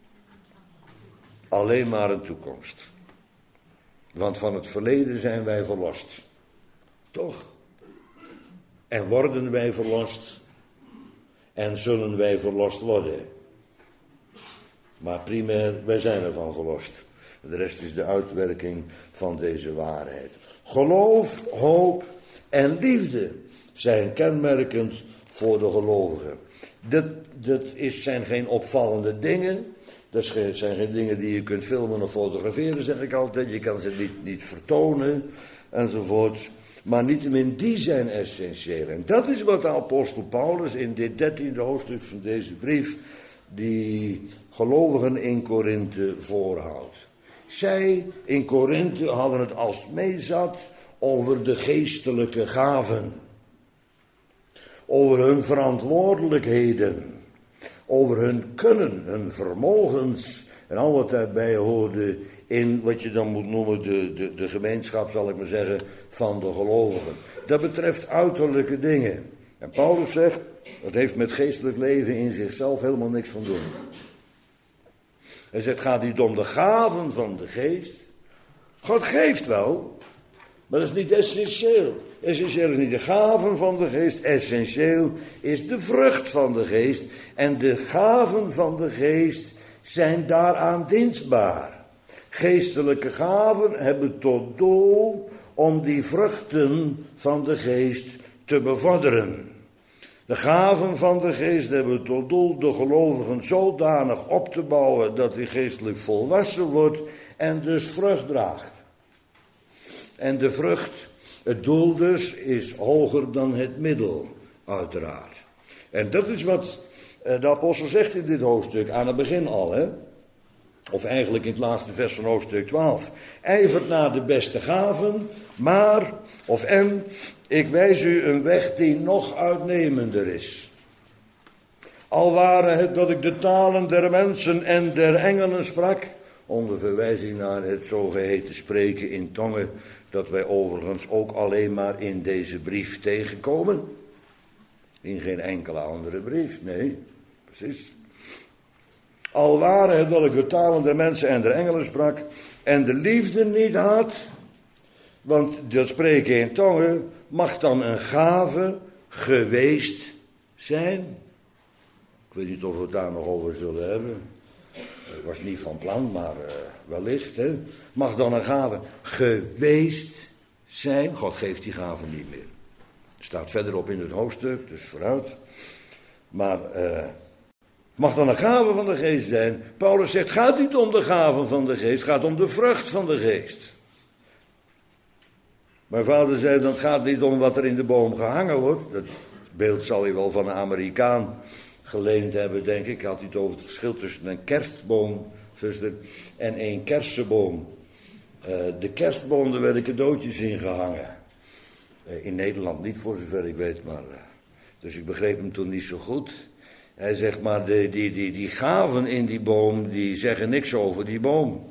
alleen maar een toekomst. Want van het verleden zijn wij verlost. Toch? En worden wij verlost en zullen wij verlost worden. Maar primair, wij zijn ervan verlost. De rest is de uitwerking van deze waarheid. Geloof, hoop en liefde zijn kenmerkend voor de gelovigen. Dat zijn geen opvallende dingen. Dat zijn geen dingen die je kunt filmen of fotograferen, zeg ik altijd. Je kan ze niet vertonen, enzovoort. Maar niettemin, die zijn essentieel. En dat is wat de apostel Paulus in dit 13e hoofdstuk van deze brief die gelovigen in Korinthe voorhoudt. Zij in Korinthe hadden het als het meezat over de geestelijke gaven. Over hun verantwoordelijkheden. Over hun kunnen, hun vermogens en al wat daarbij hoorde in wat je dan moet noemen de gemeenschap, zal ik maar zeggen, van de gelovigen. Dat betreft uiterlijke dingen. En Paulus zegt, dat heeft met geestelijk leven in zichzelf helemaal niks van doen. Hij zegt, gaat niet om de gaven van de geest. God geeft wel, maar dat is niet essentieel. Essentieel is niet de gaven van de geest, essentieel is de vrucht van de geest. En de gaven van de geest zijn daaraan dienstbaar. Geestelijke gaven hebben tot doel om die vruchten van de geest te bevorderen. De gaven van de geest hebben tot doel de gelovigen zodanig op te bouwen dat hij geestelijk volwassen wordt en dus vrucht draagt. En de vrucht, het doel dus, is hoger dan het middel, uiteraard. En dat is wat de apostel zegt in dit hoofdstuk, aan het begin al, hè? Of eigenlijk in het laatste vers van hoofdstuk 12. Ijvert naar de beste gaven, maar, ik wijs u een weg die nog uitnemender is. Al ware het dat ik de talen der mensen en der engelen sprak, onder verwijzing naar het zogeheten spreken in tongen, dat wij overigens ook alleen maar in deze brief tegenkomen. In geen enkele andere brief, nee, precies. Al ware het dat ik de talen der mensen en der engelen sprak en de liefde niet had, want dat spreken in tongen mag dan een gave geweest zijn. Ik weet niet of we het daar nog over zullen hebben. Ik was niet van plan, maar wellicht. Hè. Mag dan een gave geweest zijn. God geeft die gave niet meer. Staat verderop in het hoofdstuk, dus vooruit. Maar mag dan een gave van de geest zijn. Paulus zegt, het gaat niet om de gave van de geest, het gaat om de vrucht van de geest. Mijn vader zei, dat gaat niet om wat er in de boom gehangen wordt. Dat beeld zal hij wel van een Amerikaan geleend hebben, denk ik. Had hij het over het verschil tussen een kerstboom, zuster, en een kersenboom. De kerstboom, daar werden cadeautjes in gehangen. In Nederland niet, voor zover ik weet, maar dus ik begreep hem toen niet zo goed. Hij zegt, maar die gaven in die boom, die zeggen niks over die boom.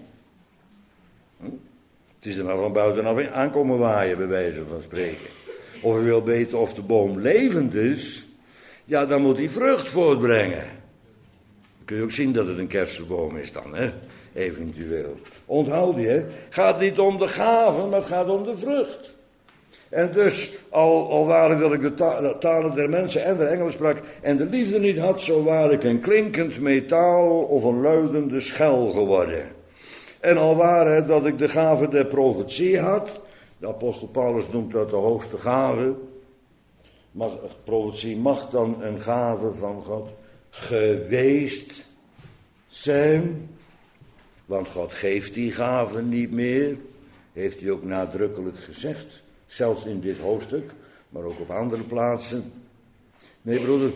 Het is er maar van buitenaf aankomen waaien, bij wijze van spreken. Of u wil weten of de boom levend is, ja, dan moet hij vrucht voortbrengen. Dan kun je ook zien dat het een kersenboom is dan, hè, eventueel. Onthoud je, hè? Het gaat niet om de gaven, maar het gaat om de vrucht. En dus, al waar ik dat ik de talen der mensen en der engelen sprak en de liefde niet had, zo waar ik een klinkend metaal of een luidende schel geworden. En al waar het dat ik de gave der profetie had, de apostel Paulus noemt dat de hoogste gave, maar profetie mag dan een gave van God geweest zijn, want God geeft die gave niet meer, heeft hij ook nadrukkelijk gezegd. Zelfs in dit hoofdstuk, maar ook op andere plaatsen. Nee, broeder,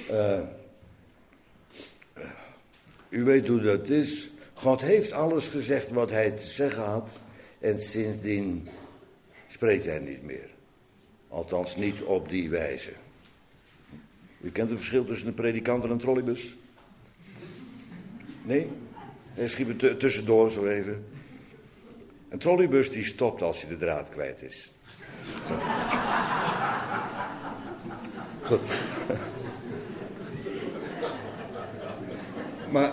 u weet hoe dat is. God heeft alles gezegd wat hij te zeggen had. En sindsdien spreekt hij niet meer. Althans niet op die wijze. U kent het verschil tussen een predikant en een trolleybus? Nee? Schiet me tussendoor zo even. Een trolleybus die stopt als hij de draad kwijt is. Zo. Goed. Maar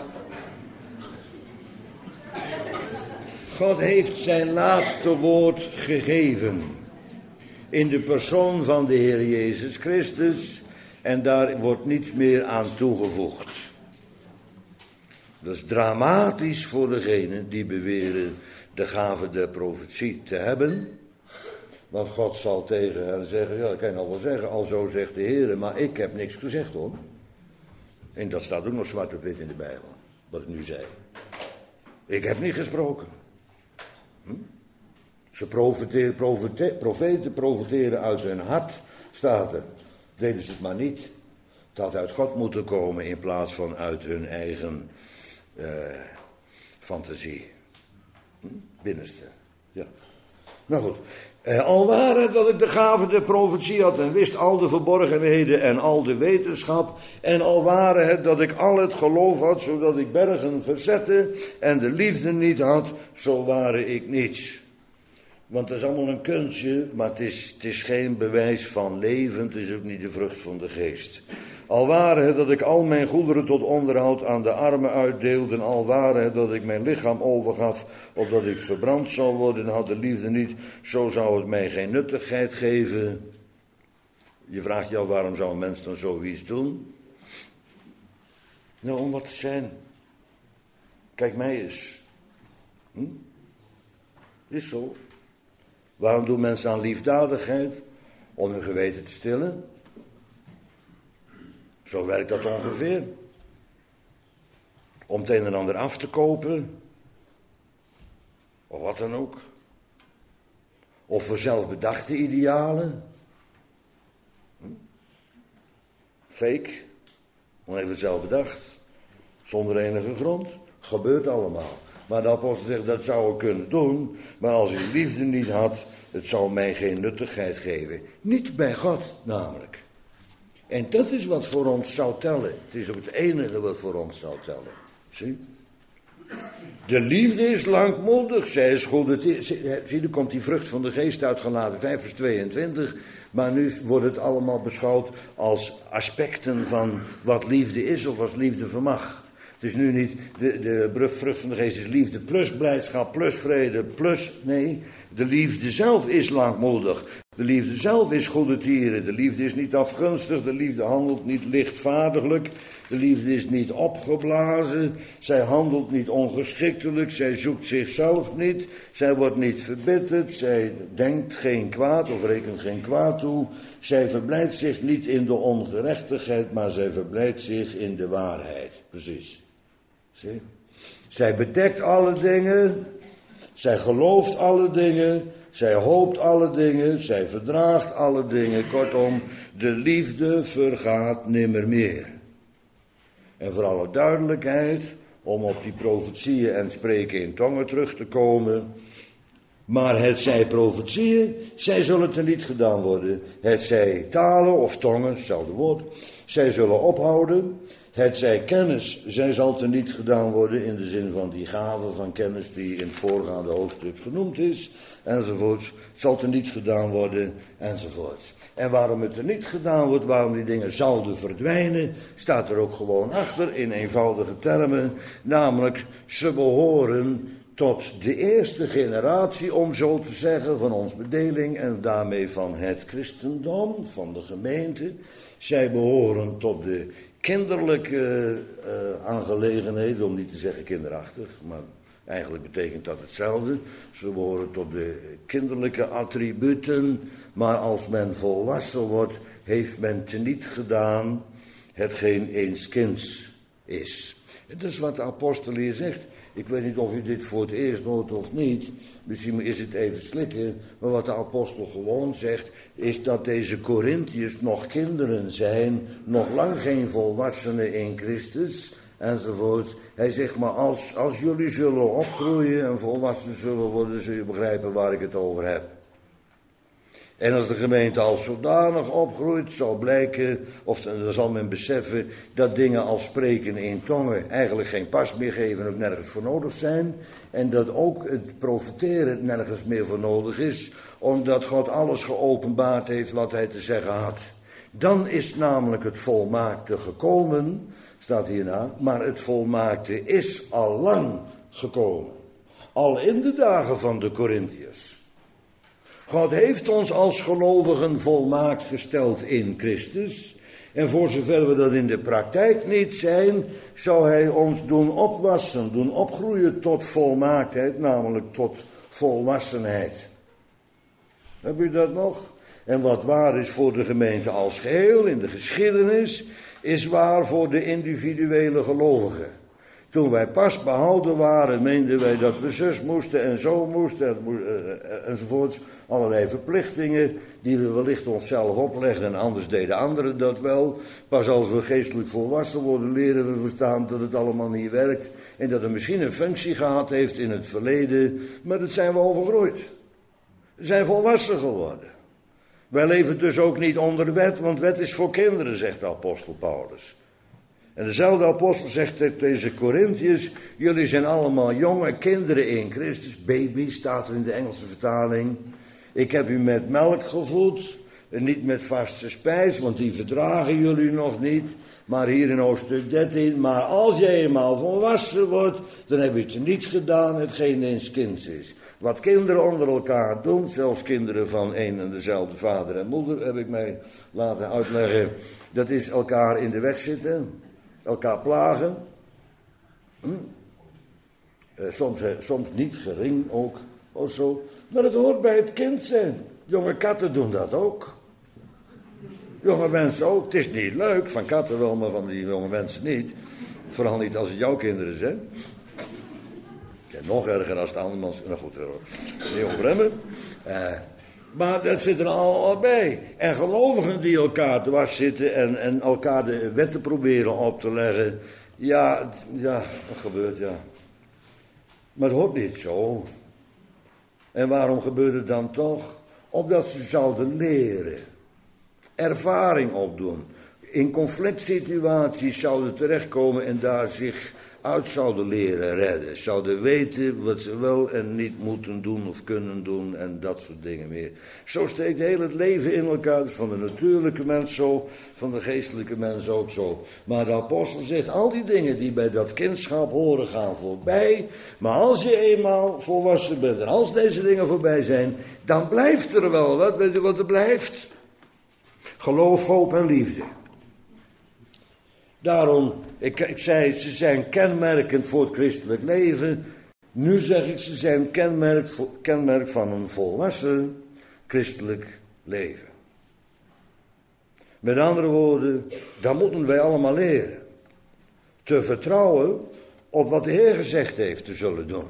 God heeft zijn laatste woord gegeven in de persoon van de Heer Jezus Christus en daar wordt niets meer aan toegevoegd. Dat is dramatisch voor degenen die beweren de gave der profetie te hebben. Want God zal tegen hen zeggen, ja, dat kan je nog wel zeggen, al zo zegt de Heer, maar ik heb niks gezegd hoor. En dat staat ook nog zwart op wit in de Bijbel, wat ik nu zei. Ik heb niet gesproken. Ze profeten profeteren uit hun hart, staat er. Deden ze het maar niet. Het had uit God moeten komen in plaats van uit hun eigen fantasie. Binnenste. Ja. Nou goed. Al waren dat ik de gave der profetie had en wist al de verborgenheden en al de wetenschap. En al waren het dat ik al het geloof had, zodat ik bergen verzette en de liefde niet had, zo waren ik niets. Want dat is allemaal een kunstje, maar het is geen bewijs van leven, het is ook niet de vrucht van de geest. Al waren het dat ik al mijn goederen tot onderhoud aan de armen uitdeelde, en al waren het dat ik mijn lichaam overgaf, opdat ik verbrand zou worden, en had de liefde niet, zo zou het mij geen nuttigheid geven. Je vraagt je af, waarom zou een mens dan zoiets doen? Nou, om wat te zijn. Kijk mij eens. Is zo. Waarom doen mensen aan liefdadigheid? Om hun geweten te stillen. Zo werkt dat ongeveer. Om het een en ander af te kopen. Of wat dan ook. Of voor zelfbedachte idealen. Fake. Dan even zelf bedacht. Zonder enige grond. Gebeurt allemaal. Maar de apostel zegt, dat zou ik kunnen doen. Maar als ik liefde niet had, het zou mij geen nuttigheid geven. Niet bij God namelijk. En dat is wat voor ons zou tellen. Het is ook het enige wat voor ons zou tellen. Zie? De liefde is langmoedig. Zij is goed. Zie, er komt die vrucht van de geest uit Galaten 5 vers 22. Maar nu wordt het allemaal beschouwd als aspecten van wat liefde is of wat liefde vermag. Het is nu niet de vrucht van de geest is liefde plus blijdschap plus vrede plus... Nee, de liefde zelf is langmoedig. De liefde zelf is goedertieren. De liefde is niet afgunstig. De liefde handelt niet lichtvaardiglijk. De liefde is niet opgeblazen. Zij handelt niet ongeschiktelijk. Zij zoekt zichzelf niet. Zij wordt niet verbitterd. Zij denkt geen kwaad of rekent geen kwaad toe. Zij verblijdt zich niet in de ongerechtigheid, maar zij verblijdt zich in de waarheid. Precies. Zie? Zij bedekt alle dingen. Zij gelooft alle dingen. Zij hoopt alle dingen. Zij verdraagt alle dingen. Kortom, de liefde vergaat nimmermeer. En voor alle duidelijkheid, om op die profetieën en spreken in tongen terug te komen. Maar het zij profetieën, zij zullen teniet gedaan worden. Het zij talen of tongen, hetzelfde woord, zij zullen ophouden. Het zij kennis, zij zal teniet gedaan worden in de zin van die gave van kennis die in het voorgaande hoofdstuk genoemd is, enzovoorts. Het zal teniet gedaan worden, enzovoorts. En waarom het er niet gedaan wordt, waarom die dingen zouden verdwijnen, staat er ook gewoon achter in eenvoudige termen. Namelijk, ze behoren tot de eerste generatie, om zo te zeggen, van ons bedeling en daarmee van het christendom, van de gemeente. Zij behoren tot de kinderlijke aangelegenheden, om niet te zeggen kinderachtig, maar eigenlijk betekent dat hetzelfde. Ze behoren tot de kinderlijke attributen, maar als men volwassen wordt, heeft men teniet gedaan hetgeen eens kinds is. En dat is wat de apostel hier zegt. Ik weet niet of u dit voor het eerst hoort of niet. Misschien is het even slikken. Maar wat de apostel gewoon zegt, is dat deze Korintiërs nog kinderen zijn, nog lang geen volwassenen in Christus, enzovoort. Hij zegt maar, als jullie zullen opgroeien en volwassen zullen worden, zul je begrijpen waar ik het over heb. En als de gemeente al zodanig opgroeit, zal blijken, of dan zal men beseffen, dat dingen als spreken in tongen eigenlijk geen pas meer geven en ook nergens voor nodig zijn. En dat ook het profeteren nergens meer voor nodig is, omdat God alles geopenbaard heeft wat hij te zeggen had. Dan is namelijk het volmaakte gekomen, staat hierna, maar het volmaakte is al lang gekomen. Al in de dagen van de Korintiërs. God heeft ons als gelovigen volmaakt gesteld in Christus. En voor zover we dat in de praktijk niet zijn, zou hij ons doen opwassen, doen opgroeien tot volmaaktheid, namelijk tot volwassenheid. Heb u dat nog? En wat waar is voor de gemeente als geheel in de geschiedenis, is waar voor de individuele gelovigen. Toen wij pas behouden waren, meenden wij dat we zus moesten en zo moesten enzovoorts. Allerlei verplichtingen die we wellicht onszelf oplegden en anders deden anderen dat wel. Pas als we geestelijk volwassen worden, leren we verstaan dat het allemaal niet werkt. En dat het misschien een functie gehad heeft in het verleden, maar dat zijn we overgroeid. We zijn volwassen geworden. Wij leven dus ook niet onder wet, want wet is voor kinderen, zegt de apostel Paulus. En dezelfde apostel zegt tegen deze Korintiërs, jullie zijn allemaal jonge kinderen in Christus, baby staat er in de Engelse vertaling. Ik heb u met melk gevoed, en niet met vaste spijs, want die verdragen jullie nog niet. Maar hier in hoofdstuk 13, maar als je eenmaal volwassen wordt, dan heb je het niet gedaan, hetgeen eens kinds is. Wat kinderen onder elkaar doen, zelfs kinderen van één en dezelfde vader en moeder, heb ik mij laten uitleggen, dat is elkaar in de weg zitten. Elkaar plagen. Soms niet gering ook. Of zo. Maar het hoort bij het kind zijn. Jonge katten doen dat ook. Jonge mensen ook. Het is niet leuk. Van katten wel, maar van die jonge mensen niet. Vooral niet als het jouw kinderen zijn. Ja, nog erger als het andermans. Nou goed, niet over hebben. Maar dat zit er al bij. En gelovigen die elkaar dwars zitten en elkaar de wetten proberen op te leggen. Ja, dat gebeurt, ja. Maar het hoort niet zo. En waarom gebeurt het dan toch? Opdat ze zouden leren. Ervaring opdoen. In conflict situaties zouden terechtkomen en daar zich uit zouden leren redden. Zouden weten wat ze wel en niet moeten doen of kunnen doen en dat soort dingen meer. Zo steekt heel het leven in elkaar. Dus van de natuurlijke mens zo, van de geestelijke mens ook zo. Maar de apostel zegt, al die dingen die bij dat kindschap horen gaan voorbij. Maar als je eenmaal volwassen bent en als deze dingen voorbij zijn, dan blijft er wel wat. Weet je wat er blijft? Geloof, hoop en liefde. Daarom, ik zei, ze zijn kenmerkend voor het christelijk leven. Nu zeg ik, ze zijn kenmerk van een volwassen christelijk leven. Met andere woorden, dat moeten wij allemaal leren. Te vertrouwen op wat de Heer gezegd heeft te zullen doen.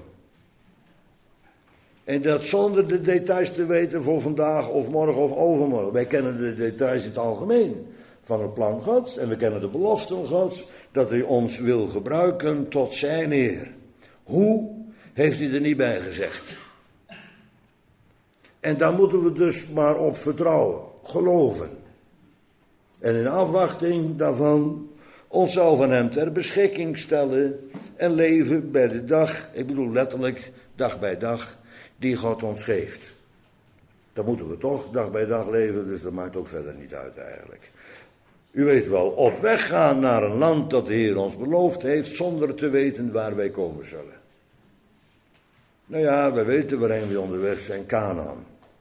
En dat zonder de details te weten voor vandaag of morgen of overmorgen. Wij kennen de details in het algemeen van het plan Gods. En we kennen de beloften Gods dat hij ons wil gebruiken tot zijn eer. Hoe, heeft hij er niet bij gezegd. En daar moeten we dus maar op vertrouwen, geloven. En in afwachting daarvan onszelf aan hem ter beschikking stellen en leven bij de dag, ik bedoel letterlijk dag bij dag, die God ons geeft. Dan moeten we toch dag bij dag leven, dus dat maakt ook verder niet uit eigenlijk. U weet wel, op weg gaan naar een land dat de Heer ons beloofd heeft, zonder te weten waar wij komen zullen. Nou ja, we weten waarheen we onderweg zijn, Kanaan.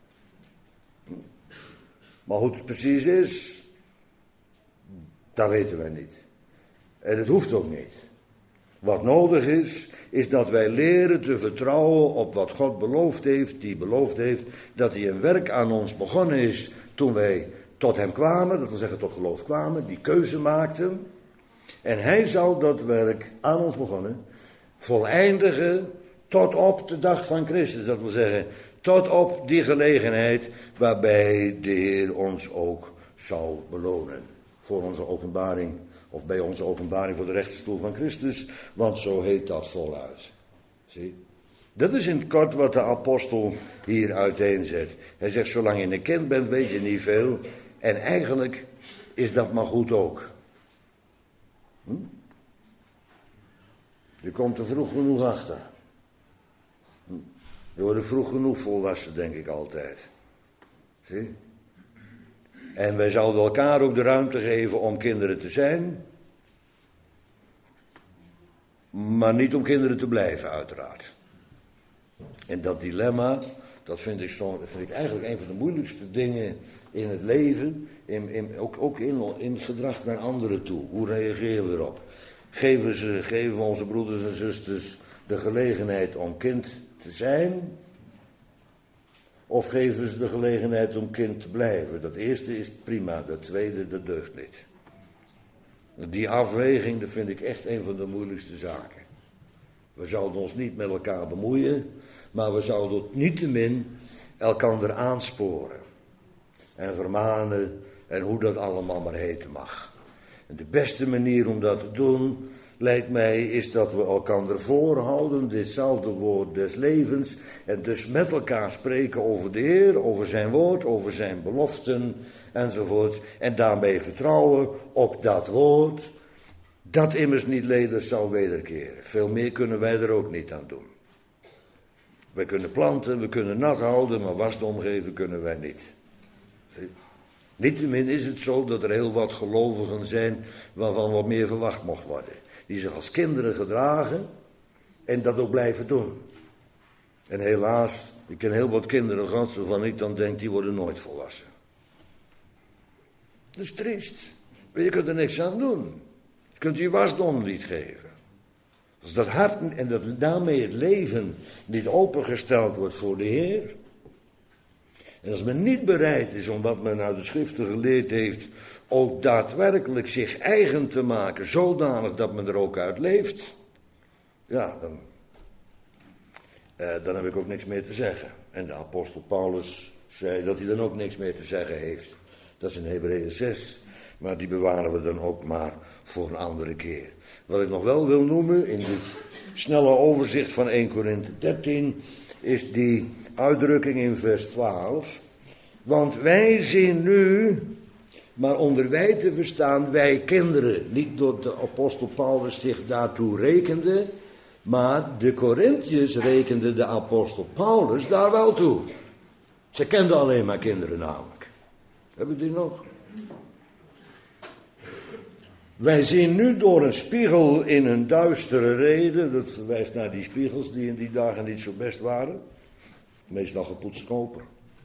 Maar hoe het precies is, dat weten wij niet. En het hoeft ook niet. Wat nodig is dat wij leren te vertrouwen op wat God beloofd heeft, die beloofd heeft dat hij een werk aan ons begonnen is toen wij tot hem kwamen, dat wil zeggen tot geloof kwamen, die keuze maakten. En hij zal dat werk aan ons begonnen voleindigen tot op de dag van Christus. Dat wil zeggen, tot op die gelegenheid waarbij de Heer ons ook zal belonen. Voor onze openbaring, of bij onze openbaring voor de rechterstoel van Christus, want zo heet dat voluit. Zie? Dat is in het kort wat de apostel hier uiteenzet. Hij zegt, zolang je een kind bent, weet je niet veel. En eigenlijk is dat maar goed ook. Je komt er vroeg genoeg achter. Je wordt er vroeg genoeg volwassen, denk ik altijd. Zie? En wij zouden elkaar ook de ruimte geven om kinderen te zijn. Maar niet om kinderen te blijven, uiteraard. En dat dilemma, dat vind ik eigenlijk een van de moeilijkste dingen in het leven. Ook in gedrag naar anderen toe. Hoe reageren we erop? Geven we onze broeders en zusters de gelegenheid om kind te zijn? Of geven we ze de gelegenheid om kind te blijven? Dat eerste is prima, dat tweede, dat deugt niet. Die afweging, dat vind ik echt een van de moeilijkste zaken. We zouden ons niet met elkaar bemoeien, maar we zouden niettemin elkander aansporen. En vermanen, en hoe dat allemaal maar heten mag. En de beste manier om dat te doen, lijkt mij, is dat we elkander voorhouden, ditzelfde woord des levens, en dus met elkaar spreken over de Heer, over zijn woord, over zijn beloften, enzovoort. En daarmee vertrouwen op dat woord, dat immers niet ledig zal wederkeren. Veel meer kunnen wij er ook niet aan doen. Wij kunnen planten, we kunnen nat houden, maar wasdom geven kunnen wij niet. Niettemin is het zo dat er heel wat gelovigen zijn waarvan wat meer verwacht mocht worden. Die zich als kinderen gedragen en dat ook blijven doen. En helaas, ik ken heel wat kinderen gehad waarvan ik dan denk, die worden nooit volwassen. Dat is triest. Maar je kunt er niks aan doen. Je kunt je wasdom niet geven. Als dat hart en dat daarmee het leven niet opengesteld wordt voor de Heer. En als men niet bereid is om wat men uit de schriften geleerd heeft, ook daadwerkelijk zich eigen te maken, zodanig dat men er ook uit leeft, ja, dan heb ik ook niks meer te zeggen. En de apostel Paulus zei dat hij dan ook niks meer te zeggen heeft. Dat is in Hebreeën 6, maar die bewaren we dan ook maar voor een andere keer. Wat ik nog wel wil noemen in dit snelle overzicht van 1 Korinthe 13, is die uitdrukking in vers 12. Want wij zien nu, maar onder wij te verstaan, wij kinderen. Niet door de apostel Paulus zich daartoe rekende, maar de Korinthiërs rekende de apostel Paulus daar wel toe. Ze kenden alleen maar kinderen namelijk. Hebben die nog? Wij zien nu door een spiegel in een duistere reden. Dat verwijst naar die spiegels die in die dagen niet zo best waren. Meestal gepoetst koper.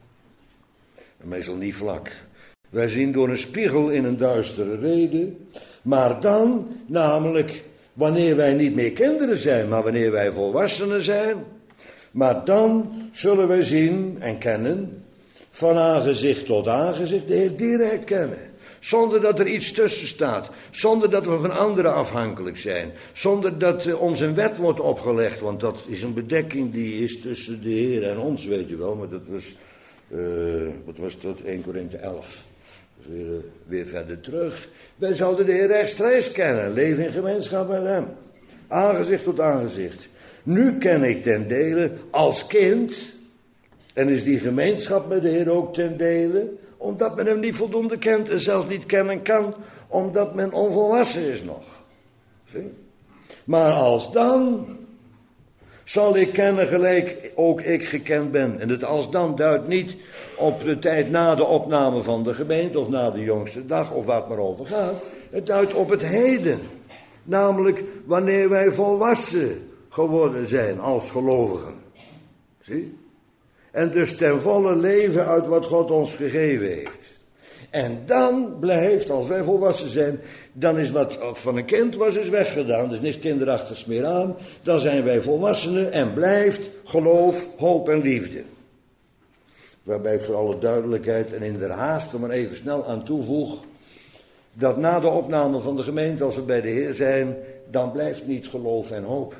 En meestal niet vlak. Wij zien door een spiegel in een duistere reden. Maar dan, namelijk, wanneer wij niet meer kinderen zijn, maar wanneer wij volwassenen zijn. Maar dan zullen wij zien en kennen, van aangezicht tot aangezicht, de Heer direct kennen. Zonder dat er iets tussen staat. Zonder dat we van anderen afhankelijk zijn. Zonder dat ons een wet wordt opgelegd. Want dat is een bedekking die is tussen de Heer en ons, weet je wel. Maar dat was, wat was dat? 1 Korinthe 11. Dus weer verder terug. Wij zouden de Heer rechtstreeks kennen. Leven in gemeenschap met hem. Aangezicht tot aangezicht. Nu ken ik ten dele als kind. En is die gemeenschap met de Heer ook ten dele. Omdat men hem niet voldoende kent en zelfs niet kennen kan, omdat men onvolwassen is nog. Zie? Maar als dan zal ik kennen gelijk ook ik gekend ben. En het als dan duidt niet op de tijd na de opname van de gemeente of na de jongste dag of waar het maar over gaat. Het duidt op het heden. Namelijk wanneer wij volwassen geworden zijn als gelovigen. Zie? En dus ten volle leven uit wat God ons gegeven heeft. En dan blijft, als wij volwassen zijn, dan is wat van een kind was is weggedaan. Dus niks kinderachtigs meer aan. Dan zijn wij volwassenen en blijft geloof, hoop en liefde. Waarbij ik voor alle duidelijkheid en in de haast er maar even snel aan toevoeg, dat na de opname van de gemeente, als we bij de Heer zijn, dan blijft niet geloof en hoop.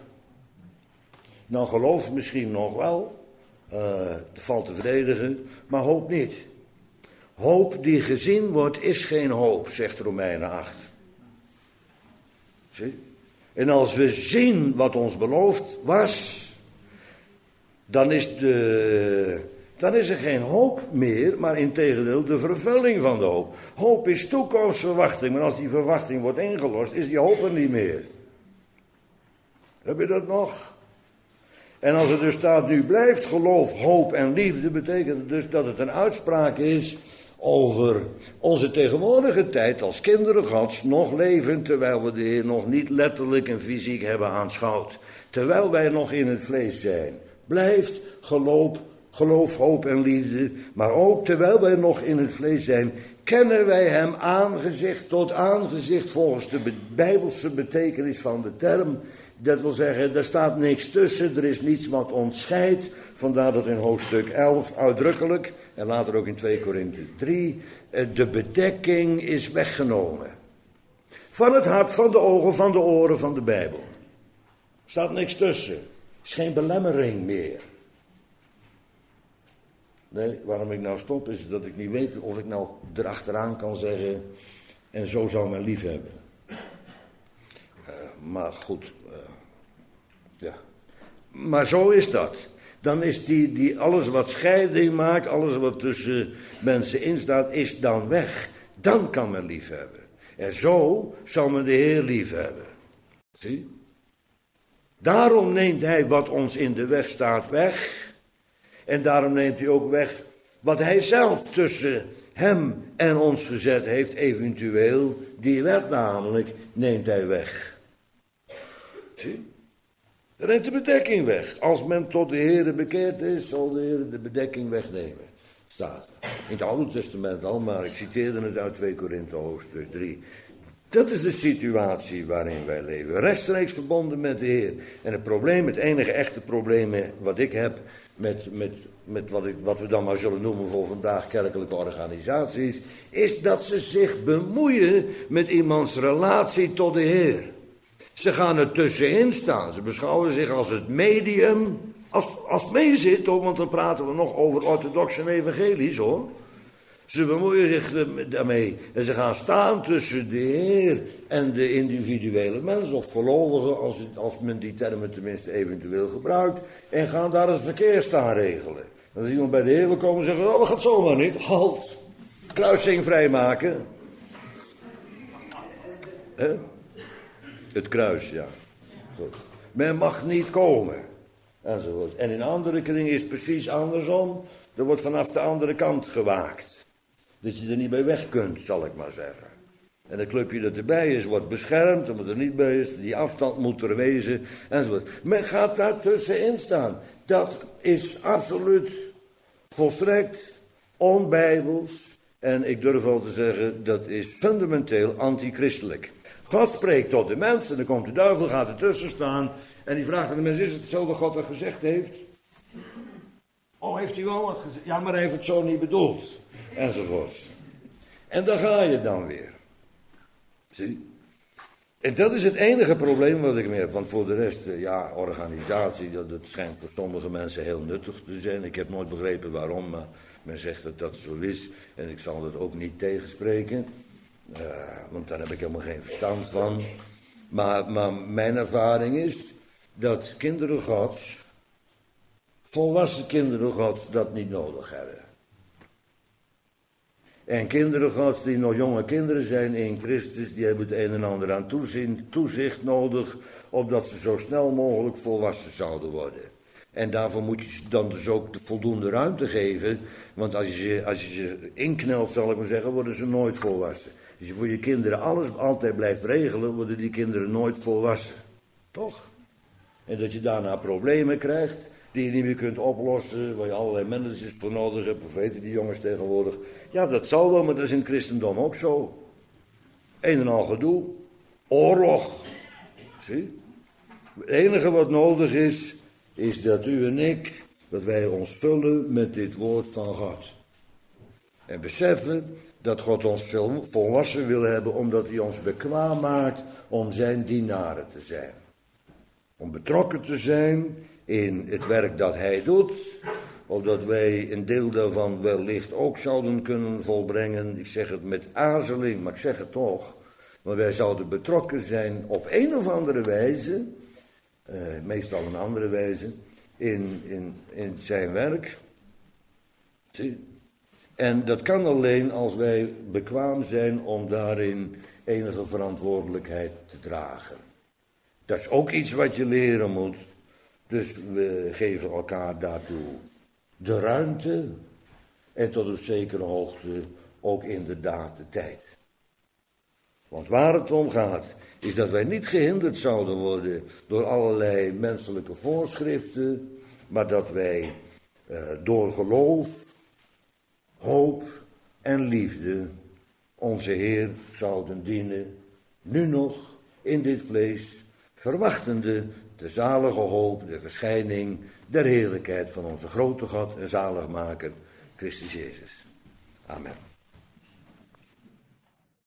Nou, geloof misschien nog wel. Het valt te verdedigen, maar hoop niet. Hoop die gezien wordt is geen hoop, zegt Romeinen 8. Zie? En als we zien wat ons beloofd was, dan is er geen hoop meer, maar integendeel de vervulling van de hoop. Hoop is toekomstverwachting, maar als die verwachting wordt ingelost, is die hoop er niet meer. Heb je dat nog? En als er dus staat, nu blijft geloof, hoop en liefde, betekent het dus dat het een uitspraak is over onze tegenwoordige tijd als kinderen Gods, nog leven terwijl we de Heer nog niet letterlijk en fysiek hebben aanschouwd. Terwijl wij nog in het vlees zijn. Blijft geloof, hoop en liefde, maar ook terwijl wij nog in het vlees zijn, kennen wij hem aangezicht tot aangezicht volgens de bijbelse betekenis van de term. Dat wil zeggen, er staat niks tussen, er is niets wat ons scheidt. Vandaar dat in hoofdstuk 11 uitdrukkelijk, en later ook in 2 Korinthe 3, de bedekking is weggenomen. Van het hart, van de ogen, van de oren, van de Bijbel. Er staat niks tussen. Er is geen belemmering meer. Nee, waarom ik nou stop is dat ik niet weet of ik nou erachteraan kan zeggen, en zo zou men lief hebben. Maar goed, ja. Maar zo is dat. Dan is die alles wat scheiding maakt, alles wat tussen mensen in staat, is dan weg. Dan kan men lief hebben. En zo zou men de Heer lief hebben. Zie? Daarom neemt hij wat ons in de weg staat weg. En daarom neemt hij ook weg wat hij zelf tussen hem en ons gezet heeft, eventueel. Die wet namelijk neemt hij weg. Zie? Dan neemt de bedekking weg. Als men tot de Heere bekeerd is, zal de Heere de bedekking wegnemen. Staat in het Oude Testament al, maar ik citeerde het uit 2 Korinthe hoofdstuk 3. Dat is de situatie waarin wij leven. Rechtstreeks verbonden met de Heer. En het probleem, het enige echte probleem wat ik heb met wat we dan maar zullen noemen voor vandaag kerkelijke organisaties, is dat ze zich bemoeien met iemands relatie tot de Heer. Ze gaan er tussenin staan. Ze beschouwen zich als het medium. Als het mee zit, hoor, want dan praten we nog over orthodox en evangelisch, hoor. Ze bemoeien zich daarmee. En ze gaan staan tussen de Heer en de individuele mens, of gelovigen, als men die termen tenminste eventueel gebruikt. En gaan daar het verkeer staan regelen. Als iemand bij de Heer wil komen en zeggen, oh, dat gaat zomaar niet. Halt. Kruising vrijmaken. Hè? Het kruis, ja. Goed. Men mag niet komen. Enzovoort. En in andere kringen is het precies andersom. Er wordt vanaf de andere kant gewaakt. Dat je er niet bij weg kunt, zal ik maar zeggen. En het clubje dat erbij is, wordt beschermd. En wat er niet bij is, die afstand moet er wezen. Enzovoort. Men gaat daar tussenin staan. Dat is absoluut volstrekt onbijbels. En ik durf wel te zeggen, dat is fundamenteel antichristelijk. God spreekt tot de mens en dan komt de duivel, gaat ertussen staan. En die vraagt aan de mens, is het zo dat God dat gezegd heeft? Oh, heeft hij wel wat gezegd? Ja, maar hij heeft het zo niet bedoeld. Enzovoort. En daar ga je dan weer. Zie? En dat is het enige probleem wat ik meer heb. Want voor de rest, ja, organisatie, dat schijnt voor sommige mensen heel nuttig te zijn. Ik heb nooit begrepen waarom, maar men zegt dat dat zo is. En ik zal dat ook niet tegenspreken. Want daar heb ik helemaal geen verstand van. Maar mijn ervaring is dat kinderen Gods, volwassen kinderen Gods, dat niet nodig hebben. En kinderen Gods die nog jonge kinderen zijn in Christus, die hebben het een en ander aan toezicht nodig, opdat ze zo snel mogelijk volwassen zouden worden. En daarvoor moet je ze dan dus ook de voldoende ruimte geven, want als je ze inknelt, zal ik maar zeggen, worden ze nooit volwassen. Als je voor je kinderen alles altijd blijft regelen, worden die kinderen nooit volwassen. Toch? En dat je daarna problemen krijgt die je niet meer kunt oplossen, waar je allerlei managers voor nodig hebt, profeten die jongens tegenwoordig. Ja, dat zal wel, maar dat is in het christendom ook zo. Een en al gedoe. Oorlog. Zie? Het enige wat nodig is dat u en ik, dat wij ons vullen met dit woord van God. En beseffen dat God ons volwassen wil hebben, omdat hij ons bekwaam maakt om zijn dienaren te zijn. Om betrokken te zijn in het werk dat hij doet, opdat wij een deel daarvan wellicht ook zouden kunnen volbrengen. Ik zeg het met aarzeling, maar ik zeg het toch. Maar wij zouden betrokken zijn op een of andere wijze, meestal een andere wijze, in zijn werk. Zie? En dat kan alleen als wij bekwaam zijn om daarin enige verantwoordelijkheid te dragen. Dat is ook iets wat je leren moet. Dus we geven elkaar daartoe de ruimte en tot op zekere hoogte ook inderdaad de tijd. Want waar het om gaat is dat wij niet gehinderd zouden worden door allerlei menselijke voorschriften, maar dat wij door geloof, hoop en liefde onze Heer zouden dienen, nu nog in dit vlees, verwachtende de zalige hoop, de verschijning der heerlijkheid van onze grote God en zaligmaker, Christus Jezus. Amen.